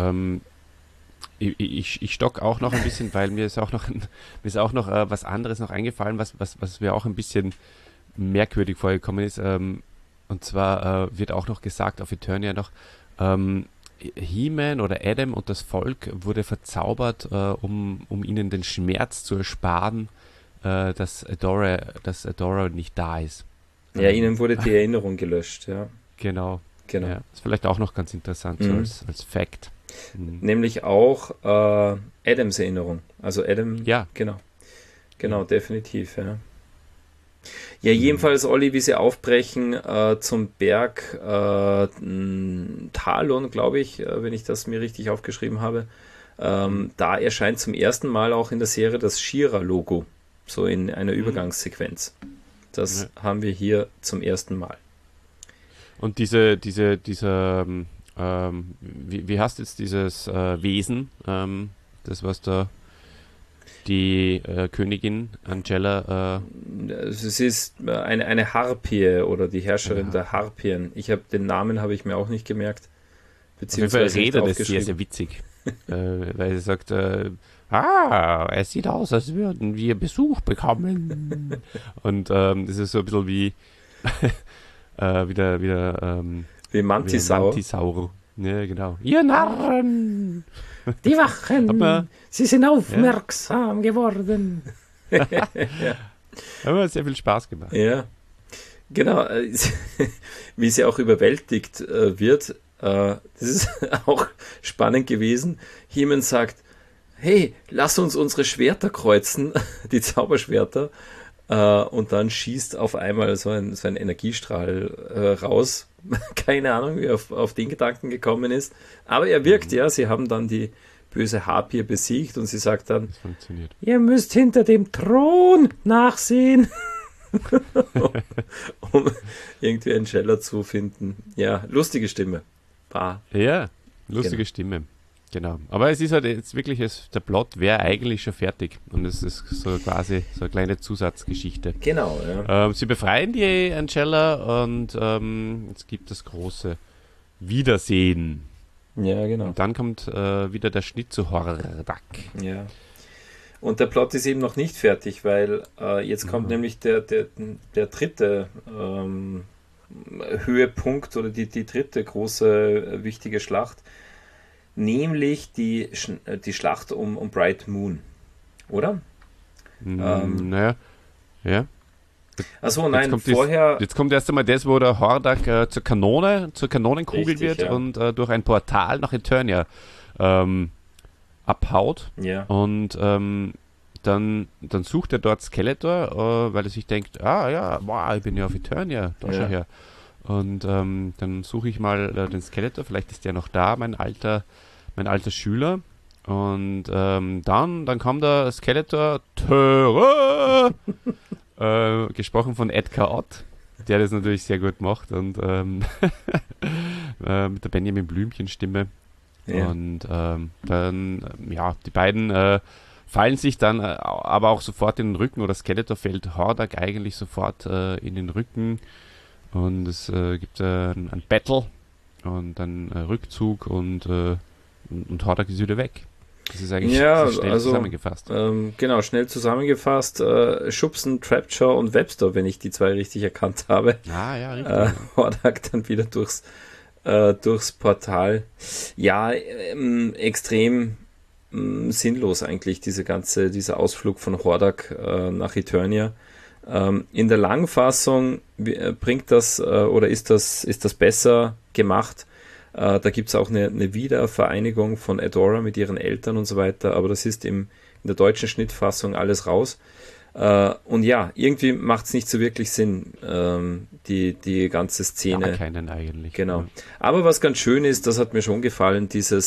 Ich stock auch noch ein bisschen, weil mir ist auch noch was anderes noch eingefallen, was mir auch ein bisschen merkwürdig vorgekommen ist. Und zwar wird auch noch gesagt auf Eternia noch, He-Man oder Adam und das Volk wurde verzaubert, um ihnen den Schmerz zu ersparen, dass Adora nicht da ist. Ja, ihnen wurde die Erinnerung gelöscht, ja. Genau. Genau. Ja, ist vielleicht auch noch ganz interessant, so Mhm. als Fact. Mhm. Nämlich auch Adams Erinnerung. Also Adam, Ja. genau, definitiv, ja. Ja, jedenfalls, Olli, wie sie aufbrechen zum Berg Talon, glaube ich, wenn ich das mir richtig aufgeschrieben habe. Da erscheint zum ersten Mal auch in der Serie das She-Ra-Logo, so in einer Übergangssequenz. Das haben wir hier zum ersten Mal. Und dieser, wie heißt jetzt dieses Wesen, das was da die Königin Angela, Es ist eine Harpie oder die Herrscherin Eine der Harpien. Den Namen habe ich mir auch nicht gemerkt. auf jeden Fall Beziehungsweise nicht redet es sehr, aufgeschrieben. sehr witzig, weil sie sagt, es sieht aus, als würden wir Besuch bekommen. Und das ist so ein bisschen wie wieder Wie Mantisaur. Mantisaur. Ja, genau. Ihr Narren! Die Wachen! Aber- Sie sind aufmerksam geworden. Haben wir sehr viel Spaß gemacht. Ja, genau. Wie sie auch überwältigt wird. Das ist auch spannend gewesen. He-Man sagt, hey, lass uns unsere Schwerter kreuzen, die Zauberschwerter. Und dann schießt auf einmal so ein Energiestrahl raus. Keine Ahnung, wie er auf den Gedanken gekommen ist. Aber er wirkt, ja. Sie haben dann die böse Harpie besiegt und sie sagt dann, Das funktioniert. ihr müsst hinter dem Thron nachsehen, um irgendwie einen Scheller zu finden. Ja, lustige Stimme. Ja, lustige Genau. Stimme. Genau. Aber es ist halt jetzt wirklich, der Plot wäre eigentlich schon fertig. Und es ist so quasi so eine kleine Zusatzgeschichte. Genau, ja. Sie befreien die Angela und es gibt das große Wiedersehen. Ja, genau. Und dann kommt wieder der Schnitt zu Hordak. Ja. Und der Plot ist eben noch nicht fertig, weil jetzt kommt nämlich der dritte Höhepunkt oder die dritte große wichtige Schlacht, nämlich die Schlacht um Bright Moon. Oder? Naja, ja. Achso, nein, kommt vorher. Jetzt kommt erst einmal das, wo der Hordak zur Kanonenkugel Richtig, wird ja. und durch ein Portal nach Eternia abhaut. Ja, Und dann sucht er dort Skeletor, weil er sich denkt, ich bin ja auf Eternia, da Ja. schau her. Und dann suche ich mal den Skeletor, vielleicht ist der noch da, mein alter Schüler. Und dann kommt der Skeletor, Töre! Gesprochen von Edgar Ott, der das natürlich sehr gut macht und mit der Benjamin Blümchen-Stimme. ja. Und die beiden fallen sich dann aber auch sofort in den Rücken, oder Skeletor fällt Hordak eigentlich sofort in den Rücken und es gibt ein Battle und dann Rückzug und Hordak ist wieder weg. Das ist eigentlich schnell zusammengefasst. Genau, schnell zusammengefasst. Schubsen, Trapjaw und Webster, wenn ich die zwei richtig erkannt habe. Ja, richtig. Hordak dann wieder durchs Portal. Ja, extrem sinnlos eigentlich, dieser Ausflug von Hordak nach Eternia. In der Langfassung bringt das oder ist das besser gemacht. Da gibt es auch eine Wiedervereinigung von Adora mit ihren Eltern und so weiter, aber das ist in der deutschen Schnittfassung alles raus. Und ja, irgendwie macht es nicht so wirklich Sinn, die ganze Szene. Ja, keinen eigentlich. Genau. Ja. Aber was ganz schön ist, das hat mir schon gefallen, diese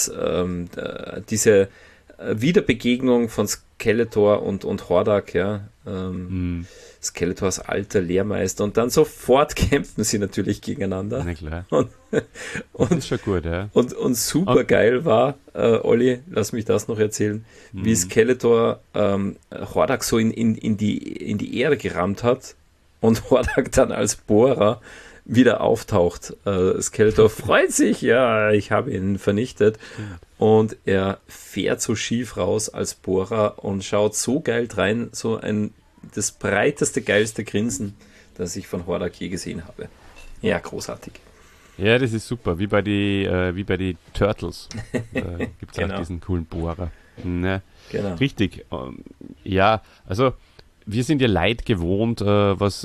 Wiederbegegnung von Skeletor und Hordak, ja. Skeletors alter Lehrmeister und dann sofort kämpfen sie natürlich gegeneinander. Na klar. Und das ist schon gut, ja. Und super geil war, Olli, lass mich das noch erzählen, wie Skeletor Hordak so in die Erde gerammt hat und Hordak dann als Bohrer wieder auftaucht. Skeletor freut sich, ja, ich habe ihn vernichtet. Und er fährt so schief raus als Bohrer und schaut so geil rein, das breiteste, geilste Grinsen, das ich von Hordak je gesehen habe. Ja, großartig. Ja, das ist super, wie bei die Turtles. Da gibt es Genau. auch diesen coolen Bohrer. Ne? Genau. Richtig. Ja, also wir sind ja Leid gewohnt, was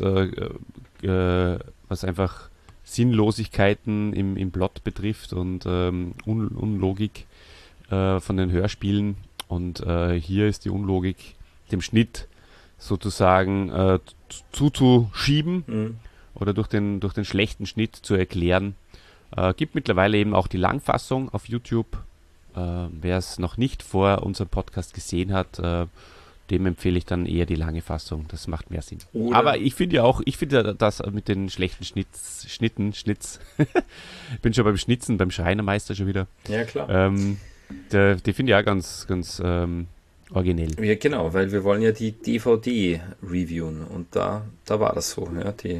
einfach Sinnlosigkeiten im Plot betrifft und Unlogik von den Hörspielen. Und hier ist die Unlogik dem Schnitt sozusagen zuzuschieben oder durch den schlechten Schnitt zu erklären. Gibt mittlerweile eben auch die Langfassung auf YouTube. Wer es noch nicht vor unserem Podcast gesehen hat, dem empfehle ich dann eher die lange Fassung. Das macht mehr Sinn. Aber ich finde das mit den schlechten Schnitten. Ich bin schon beim Schnitzen, beim Schreinermeister schon wieder. Ja, klar. Die finde ich auch ganz, ganz originell. Ja, genau, weil wir wollen ja die DVD reviewen und da war das so, ja, die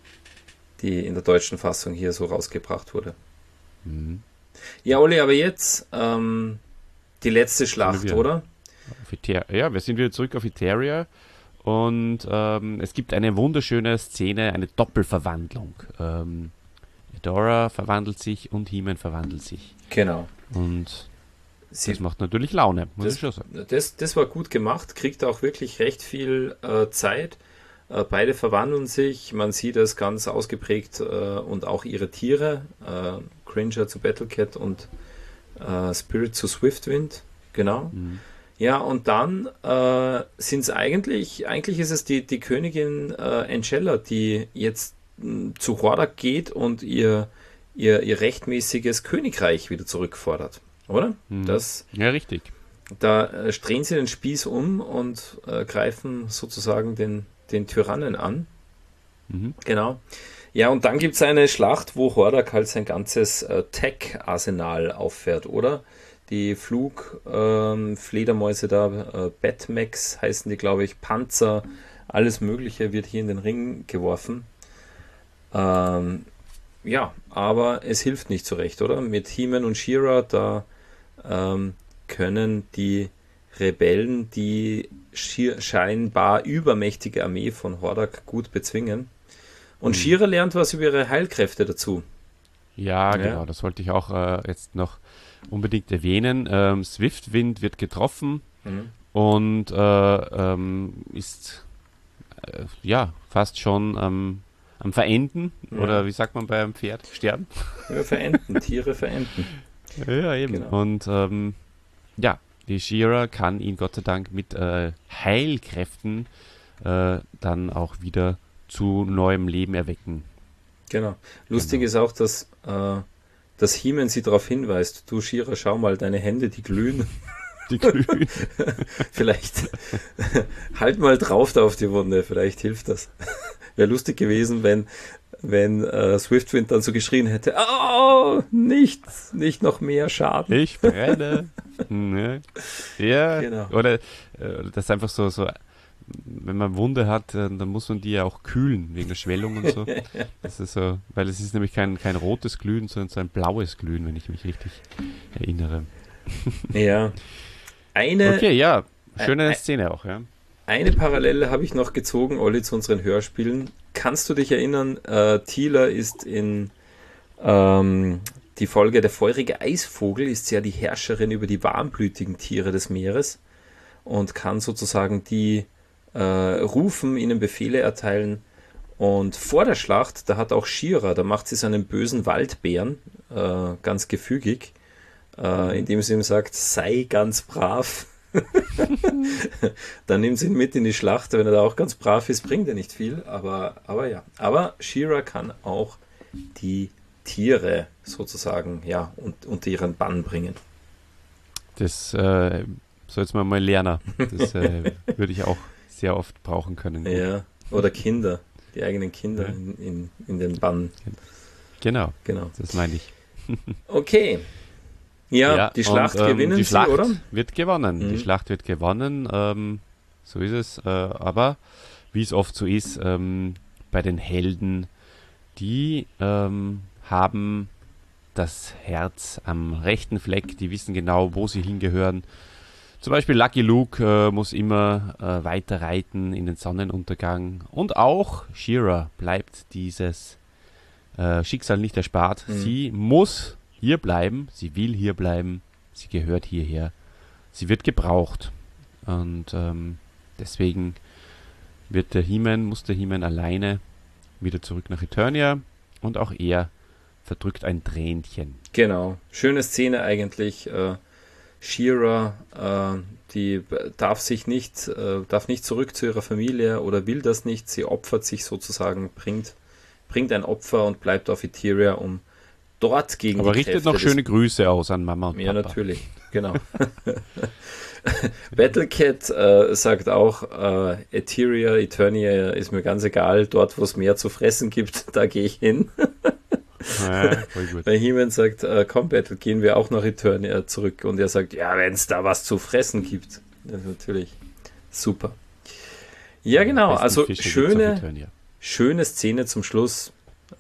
in der deutschen Fassung hier so rausgebracht wurde. Ja, Olli, aber jetzt die letzte Schlacht, oder? Ja, wir sind wieder zurück auf Eteria und es gibt eine wunderschöne Szene, eine Doppelverwandlung. Adora verwandelt sich und He-Man verwandelt sich. Genau. Und das macht natürlich Laune, muss ich schon sagen. Das war gut gemacht, kriegt auch wirklich recht viel Zeit. Beide verwandeln sich, man sieht es ganz ausgeprägt und auch ihre Tiere, Cringer zu Battlecat und Spirit zu Swiftwind, genau. Ja, und dann sind es eigentlich ist es die Königin Angela, die jetzt zu Hordak geht und ihr rechtmäßiges Königreich wieder zurückfordert, oder? Ja, richtig. Da drehen sie den Spieß um und greifen sozusagen den Tyrannen an. Genau. Ja, und dann gibt es eine Schlacht, wo Hordak halt sein ganzes Tech-Arsenal auffährt, oder? Die Fledermäuse da, Batmax heißen die, glaube ich, Panzer, alles Mögliche wird hier in den Ring geworfen. Ja, aber es hilft nicht so recht, oder? Mit He-Man und She-Ra, da können die Rebellen die scheinbar übermächtige Armee von Hordak gut bezwingen. Und She-Ra lernt was über ihre Heilkräfte dazu. Ja, genau, das wollte ich auch jetzt noch unbedingt erwähnen. Swiftwind wird getroffen und ist fast schon am Verenden, oder wie sagt man beim Pferd? Sterben? Ja, verenden, Tiere verenden. Ja, eben. Genau. Und die She-Ra kann ihn Gott sei Dank mit Heilkräften dann auch wieder zu neuem Leben erwecken. Genau. Lustig ist auch, dass He-Man sie darauf hinweist, du She-Ra, schau mal, deine Hände, die glühen. Die glühen. Vielleicht halt mal drauf da auf die Wunde, vielleicht hilft das. Wäre lustig gewesen, wenn Swiftwind dann so geschrien hätte, oh, nicht noch mehr Schaden. Ich brenne. Ja, genau. Oder das ist einfach so, wenn man Wunde hat, dann muss man die ja auch kühlen, wegen der Schwellung und so. Das ist so, weil es ist nämlich kein rotes Glühen, sondern so ein blaues Glühen, wenn ich mich richtig erinnere. Ja. Eine, Okay, ja, schöne Ä- Szene auch, ja. eine Parallele habe ich noch gezogen, Olli, zu unseren Hörspielen. Kannst du dich erinnern, Tila ist in ähm, die Folge Der feurige Eisvogel, ist ja die Herrscherin über die warmblütigen Tiere des Meeres und kann sozusagen die rufen, ihnen Befehle erteilen. Und vor der Schlacht, da hat auch She-Ra, da macht sie so einen bösen Waldbären, ganz gefügig, indem sie ihm sagt, sei ganz brav. Dann nimmt sie ihn mit in die Schlacht, wenn er da auch ganz brav ist, bringt er nicht viel, aber ja. Aber She-Ra kann auch die Tiere sozusagen, ja, unter ihren Bann bringen. Das soll's man mal lernen. Das würde ich auch sehr oft brauchen können. Ja, oder Kinder, die eigenen Kinder Ja. in den Bann. Genau, Genau. das meine ich. Okay. Ja, die Schlacht und, gewinnen die sie, Schlacht oder? wird gewonnen. Mhm. Die Schlacht wird gewonnen. So ist es. Aber wie es oft so ist, bei den Helden, die haben das Herz am rechten Fleck, die wissen genau, wo sie hingehören. Zum Beispiel Lucky Luke muss immer weiter reiten in den Sonnenuntergang. Und auch She-Ra bleibt dieses Schicksal nicht erspart. Mhm. Sie muss hier bleiben, sie will hier bleiben, sie gehört hierher. Sie wird gebraucht. Und deswegen muss der He-Man alleine wieder zurück nach Eternia. Und auch er verdrückt ein Tränchen. Genau. Schöne Szene eigentlich. She-Ra, die darf nicht zurück zu ihrer Familie oder will das nicht. Sie opfert sich sozusagen, bringt ein Opfer und bleibt auf Etheria, um dort gegen Aber die richtet Kräfte noch des schöne Grüße aus an Mama und Ja, Papa. natürlich, genau. Battlecat sagt auch, Eternia ist mir ganz egal, dort wo es mehr zu fressen gibt, da gehe ich hin. Ja, voll gut. Weil He-Man sagt, komm Battle, gehen wir auch nach Eternia zurück. Und er sagt, ja, wenn es da was zu fressen gibt. Das ist natürlich super. Ja, genau, Besten also Fische gibt's auf schöne, Eternia. schöne Szene zum Schluss.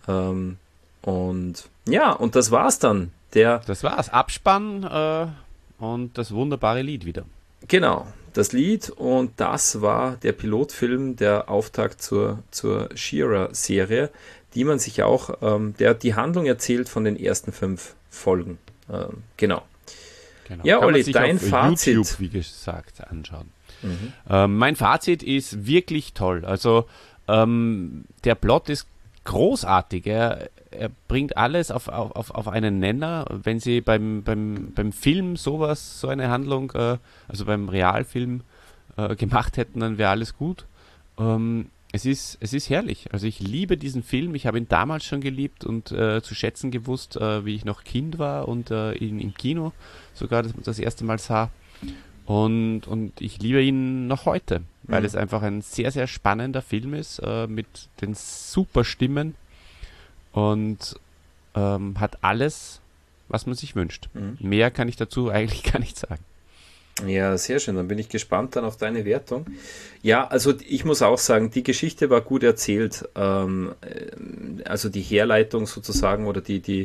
Und ja, und das war's dann. Das war's. Abspann und das wunderbare Lied wieder. Genau, das Lied, und das war der Pilotfilm, der Auftakt zur She-Ra-Serie, die man sich auch, der die Handlung erzählt von den ersten 5 Folgen. Genau. Genau. Ja, Kann man Olli, sich dein auf Fazit. YouTube, wie gesagt, anschauen. Mhm. Mein Fazit ist wirklich toll. Also der Plot ist großartig. Er bringt alles auf einen Nenner. Wenn sie beim Film so eine Handlung, also beim Realfilm gemacht hätten, dann wäre alles gut. Es ist herrlich. Also ich liebe diesen Film. Ich habe ihn damals schon geliebt und zu schätzen gewusst, wie ich noch Kind war und ihn im Kino sogar das erste Mal sah. Und ich liebe ihn noch heute, weil es einfach ein sehr, sehr spannender Film ist, mit den super Stimmen und hat alles, was man sich wünscht. Mhm. Mehr kann ich dazu eigentlich gar nicht sagen. Ja, sehr schön. Dann bin ich gespannt dann auf deine Wertung. Ja, also ich muss auch sagen, die Geschichte war gut erzählt. Also die Herleitung sozusagen oder die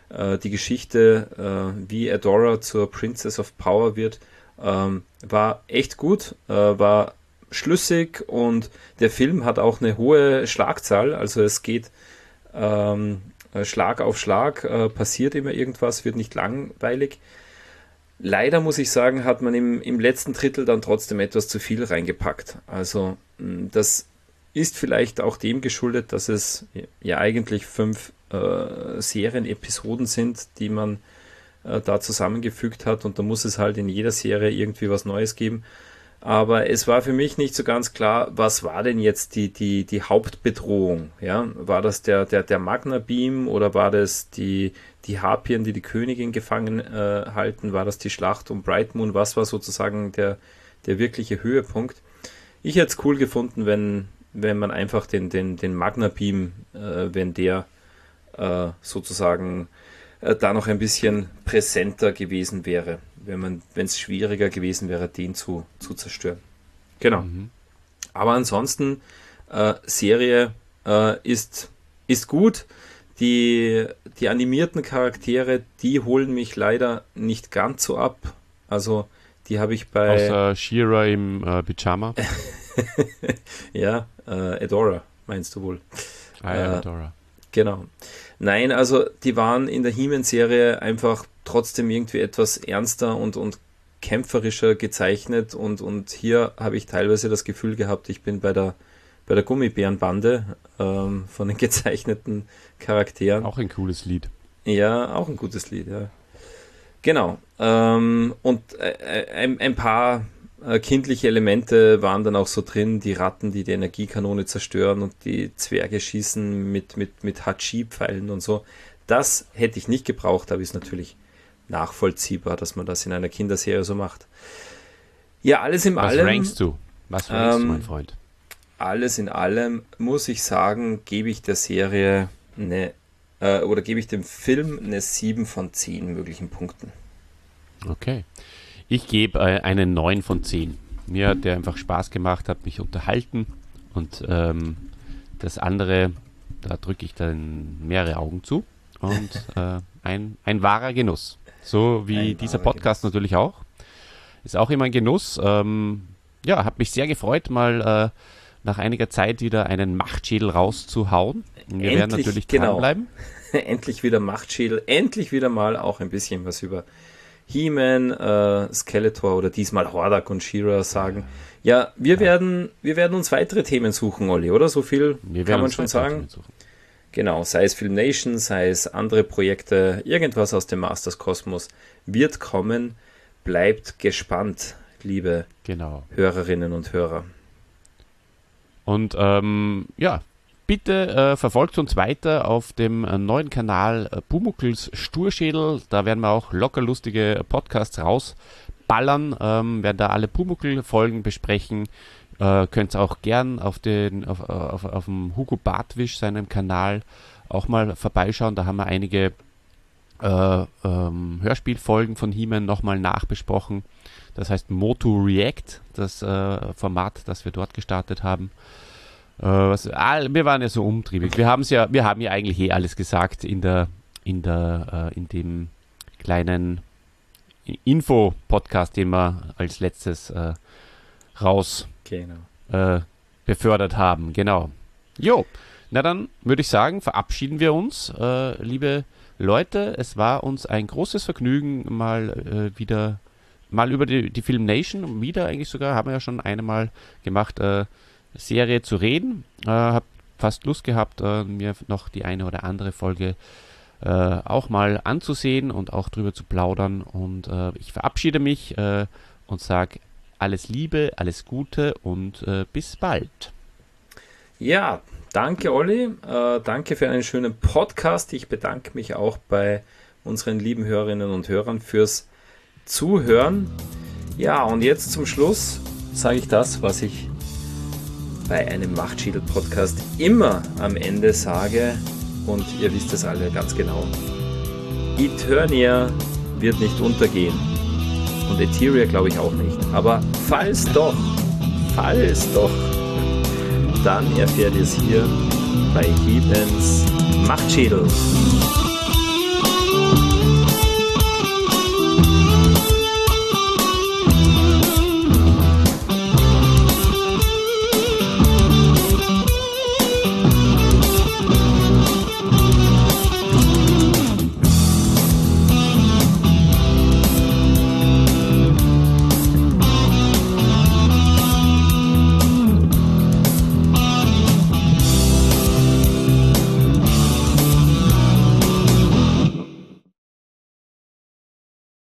Geschichte, wie Adora zur Princess of Power wird, war echt gut, war schlüssig, und der Film hat auch eine hohe Schlagzahl. Also es geht Schlag auf Schlag, passiert immer irgendwas, wird nicht langweilig. Leider muss ich sagen, hat man im letzten Drittel dann trotzdem etwas zu viel reingepackt. Also das ist vielleicht auch dem geschuldet, dass es ja eigentlich 5 Serienepisoden sind, die man da zusammengefügt hat, und da muss es halt in jeder Serie irgendwie was Neues geben. Aber es war für mich nicht so ganz klar, was war denn jetzt die Hauptbedrohung? Ja? War das der Magna Beam, oder war das die Harpien, die Königin gefangen halten? War das die Schlacht um Bright Moon? Was war sozusagen der wirkliche Höhepunkt? Ich hätte es cool gefunden, wenn man einfach den Magna Beam, wenn der sozusagen da noch ein bisschen präsenter gewesen wäre, wenn es schwieriger gewesen wäre, den zu zerstören. Genau. Aber ansonsten, Serie ist gut. Die animierten Charaktere, die holen mich leider nicht ganz so ab. Also Die habe ich bei... Außer She-Ra im Pyjama. Ja, Adora, meinst du wohl. Adora. Genau. Nein, also die waren in der He-Man-Serie einfach trotzdem irgendwie etwas ernster und kämpferischer gezeichnet und hier habe ich teilweise das Gefühl gehabt, ich bin bei der Gummibärenbande von den gezeichneten Charakteren. Auch ein cooles Lied. Ja, auch ein gutes Lied, ja. Genau. Und ein paar kindliche Elemente waren dann auch so drin, die Ratten, die Energiekanone zerstören und die Zwerge schießen mit Hachi-Pfeilen und so. Das hätte ich nicht gebraucht, aber ist natürlich nachvollziehbar, dass man das in einer Kinderserie so macht. Ja, alles in allem... Was rankst du, mein Freund? Alles in allem, muss ich sagen, gebe ich der Serie gebe ich dem Film eine 7 von 10 möglichen Punkten. Okay. Ich gebe eine 9 von 10. Mir hat der einfach Spaß gemacht, hat mich unterhalten und das andere, da drücke ich dann mehrere Augen zu und ein wahrer Genuss. So wie dieser Podcast natürlich auch. Ist auch immer ein Genuss. Hat mich sehr gefreut, mal nach einiger Zeit wieder einen Machtschädel rauszuhauen. Wir werden natürlich dranbleiben. Endlich wieder Machtschädel, endlich wieder mal auch ein bisschen was über He-Man, Skeletor oder diesmal Hordak und She-Ra sagen. Ja, wir werden uns weitere Themen suchen, Olli, oder? So viel kann man schon sagen. Genau, sei es Filmation, sei es andere Projekte, irgendwas aus dem Masters Kosmos wird kommen. Bleibt gespannt, liebe Hörerinnen und Hörer. Und bitte verfolgt uns weiter auf dem neuen Kanal Pumuckls Sturschädel. Da werden wir auch locker lustige Podcasts rausballern, werden da alle Pumuckl-Folgen besprechen. Könnt auch gern auf dem Hugo Bartwisch, seinem Kanal, auch mal vorbeischauen. Da haben wir einige Hörspielfolgen von He-Man nochmal nachbesprochen. Das heißt Motu React, das Format, das wir dort gestartet haben. Wir waren ja so umtriebig. Wir haben ja eigentlich alles gesagt in dem kleinen Info-Podcast, den wir als letztes befördert haben. Genau. Jo, na dann würde ich sagen, verabschieden wir uns, liebe Leute. Es war uns ein großes Vergnügen, mal über die Filmation, eigentlich sogar, haben wir ja schon einmal gemacht, Serie zu reden. Hab fast Lust gehabt, mir noch die eine oder andere Folge auch mal anzusehen und auch drüber zu plaudern. Und ich verabschiede mich und sage alles Liebe, alles Gute und bis bald. Ja, danke Olli, danke für einen schönen Podcast. Ich bedanke mich auch bei unseren lieben Hörerinnen und Hörern fürs Zuhören. Ja, und jetzt zum Schluss sage ich das, was ich bei einem Machtschädel-Podcast immer am Ende sage, und ihr wisst es alle ganz genau. Eternia wird nicht untergehen und Etheria glaube ich auch nicht, aber falls doch, dann erfährt ihr es hier bei He-Mans Machtschädel.